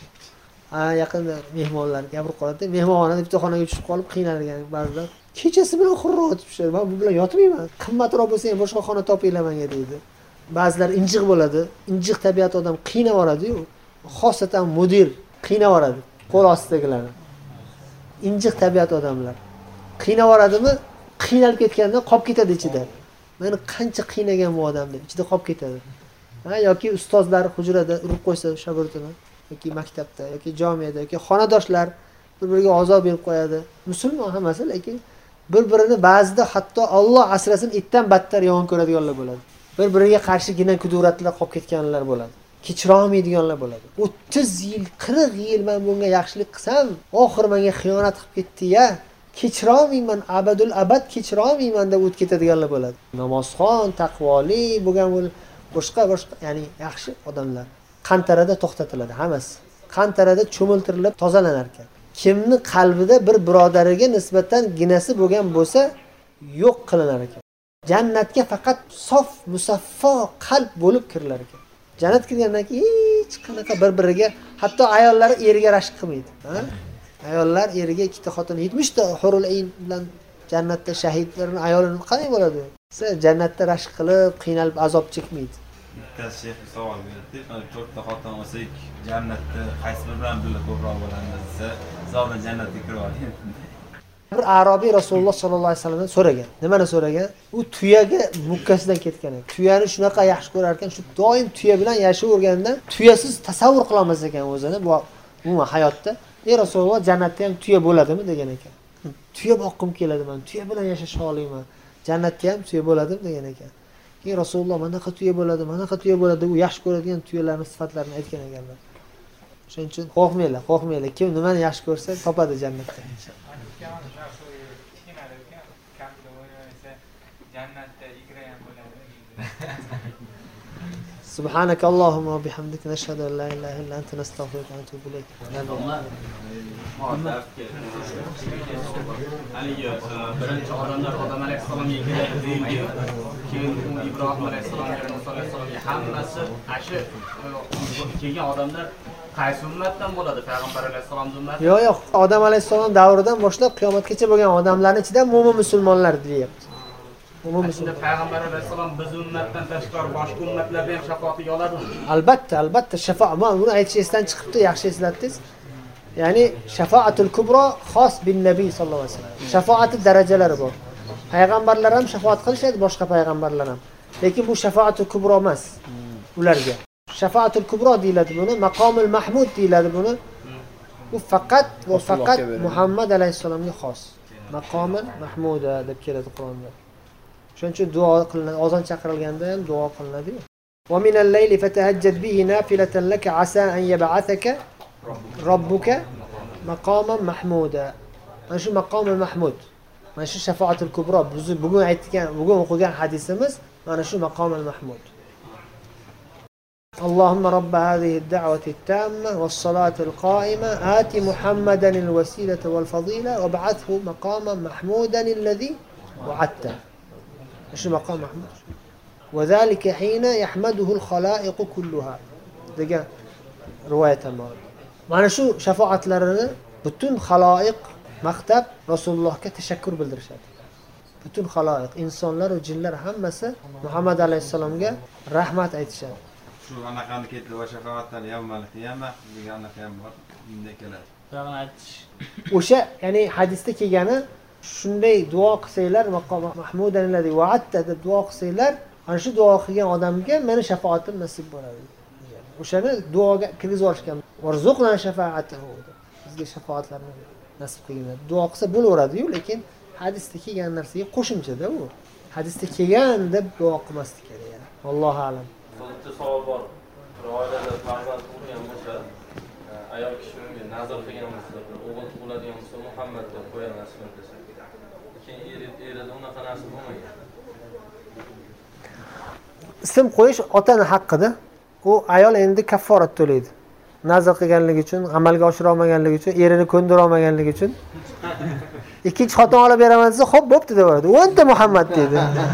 Ha, yaqinda mehmonlar gapirib qoladi. Mehmonxonada bitta xonaga tushib qolib qiynalgan ba'zilar. Kechasi bilan xurri yotibdi. Men bu bilan yotmayman. Qimmatroq bo'lsa ham boshqa xona topinglar menga deydi. Ba'zilar injiq bo'ladi. Injiq tabiat odam qiynab yoradi-yu. Xosatan mudir qiynab yoradi. Qo'l ostidagilarni. Injiq tabiat odamlar. Qiynab yoradimi? Qiynalib ketganda qolib ketadi ichida. Meni qancha qiynagan bu odam deb ichida qolib ketadi. Ha, yoki ustozlar hujrada urib qo'ysa shogirdini, yoki maktabda, yoki jomiyada, yoki xonadoshlar bir-biriga azob berib qo'yadi. Musulmon hammasi, lekin bir-birini ba'zida hatto Alloh asrasin itdan battar yomon ko'radiganlar bo'ladi. Bir-biriga qarshigina kuduratlar qolib ketganlar bo'ladi. Kechira olmaydiganlar bo'ladi. o'ttiz yil, qirq yil men bunga yaxshilik qilsam, oxir menga xiyonat qilib ketdi-ya. Kechira olmayman, abadul abad kechira olmayman deb o'tib ketadiganlar bo'ladi. Namozxon, taqvoli bo'lgan bo'l, boshqa boshqa, ya'ni yaxshi odamlar qantarada to'xtatiladi hammasi. Qantarada cho'miltirilib tozalanar ekan. Kimni qalbida bir birodariga nisbatan ginasi bo'lgan bo'lsa, yo'q qilinar ekan. Jannatga faqat sof, musaffo qalb bo'lib kirilar ekan. Jannat kirgandan keyin hech qanaqa bir-biriga, hatto ayollar eriga rashk qilmaydi, ha? Ayollar eriga ikkita xotin yetmish ta hurul ayn bilan jannatda shahidlarning ayolini qanday bo'ladi? Siz jannatda rashk qilib, qiynalib azob chekmaydi. Bitta sheyx savol berdi. to'rtta xotin olsak, jannatda qaysi biri bilan birga ko'proq bo'ladi desa, zalda jannatga kirib oladi. Bir Arobiy Rasululloh sollallohu alayhi vasallamdan so'ragan. Nimani so'ragan? U tuyaga mukkasidan ketgan ekan. Tuyani shunaqa yaxshi ko'rar ekan, shu doim tuya bilan yashayvergandan tuyasiz tasavvur qila olmas ekan o'zini bu umuman hayotda. Ey Rasululloh, jannatda ham tuya bo'ladimi degan ekan. Tuya boqqim keladi men, tuya bilan yashashni xohlayman. Jannatda ham tuya bo'ladimi degan ekan. Keyin Rasululloh manaqa tuya bo'ladi, manaqa tuya bo'ladi, u yaxshi ko'radigan tuyalarning sifatlarini aytgan ekanlar. Shuning uchun qo'rqmanglar, qo'rqmanglar. Kim nimani yaxshi ko'rsa, topadi jannatda. سبحانك اللهم وبحمدك نشهد ان لا اله الا انت نستغفرك ونتوب اليك. Haligi birinchi odamlar Odam alayhissalomga keladi, keyin Ibrohim alayhissalomga, Muso alayhissalomga hammasi ashi kelgan odamlar qaysi ummatdan bo'ladi? Payg'ambar alayhissalomning ummati? Yo'q, yo'q. Odam alayhissalom davridan boshlab qiyomatgacha bo'lgan odamlarning ichida mo'min musulmonlar deyapti. Mo'min musulmon. Payg'ambar alayhissalom biz ummatdan tashqari boshqa ummatlarga ham shafoat oladimi? Albatta, albatta shafoat. Men buni aytishingizdan chiqibdi, yaxshi eslatdingiz. Ya'ni shafaatul kubro xos bin nabiy sallallohu alayhi vasallam. Shafaati darajalari bor. Payg'ambarlar ham shafaat qilishadi, boshqa payg'ambarlar ham. Lekin bu shafaatul kubro emas ularga. Shafaatul kubro deyiladi buni, maqomul mahmud deyiladi buni. Bu faqat va faqat Muhammad alayhisalomga xos. Maqomul mahmuda deb keladi Qur'onda. Shuning uchun duo qilinadi, azon chaqirilganda ham duo qilinadi. Va minal layli fatahajjad bihi nafilatan laka asa an yab'athaka robbuka maqoman mahmuda. Mana shu maqomul mahmud. Mana shu shafaatul kubro biz bugun aytgan, bugun o'qigan hadisimiz mana shu maqomul mahmud. اللهم رب هذه الدعوة التامة والصلاة القائمة آت محمدا الوسيلة والفضيلة وابعثه مقاما محمودا الذي وعدته. شو مقام محمود؟ وذلك حين يحمده الخلائق كلها. دقا رواية المرض. معنى شو شفاعة لرنا بتون خلائق مكتب رسول الله كتشكر بالرشاد. بتون خلائق إنسان لر وجن هم مسا محمد عليه السلام جا رحمة أيتشاد. Shu anaqani ketdi va shafaatdan yawmal qiyama degan anaqa ham bor. Bunday keladi. Buni aytish. O'sha, ya'ni hadisda kelgani shunday duo qilsanglar, maqom mahmudan alladhi wa'adta deb duo qilsanglar, ana shu duo qilgan odamga meni shafaatim nasib bo'ladi. O'shani duoga kirgizib olishgan. Warzuqna shafaatahu. Bizga shafaatlarni nasib qilgan. Duo qilsa bo'laveradi-yu, lekin hadisda kelgan narsaga qo'shimchada u. Hadisda kelgan deb duo qilmaslik kerak. Allohu a'lam. Bitta savol bor. Bir oilada farzand tug'ilgan bo'lsa, ayol kishi unga nazr qilgan bo'lsa, o'g'il tug'iladigan bo'lsa, Muhammad deb qo'yamiz desa. Keyin erida unaqa narsa bo'lmagan. Ism qo'yish otaning haqqida. U ayol endi kafforat to'laydi. Nazr qilganligi uchun, amalga oshira olmaganligi uchun, erini ko'ndira olmaganligi uchun ikkinchi xotin olib beraman desa, xo'p, bo'pti deveradi. o'nta Muhammad deydi.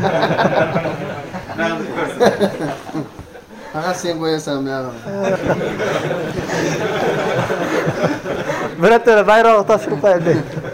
Faqat sen qo'yasan buyog'i. Birato'la bayroq toshib qo'yadi.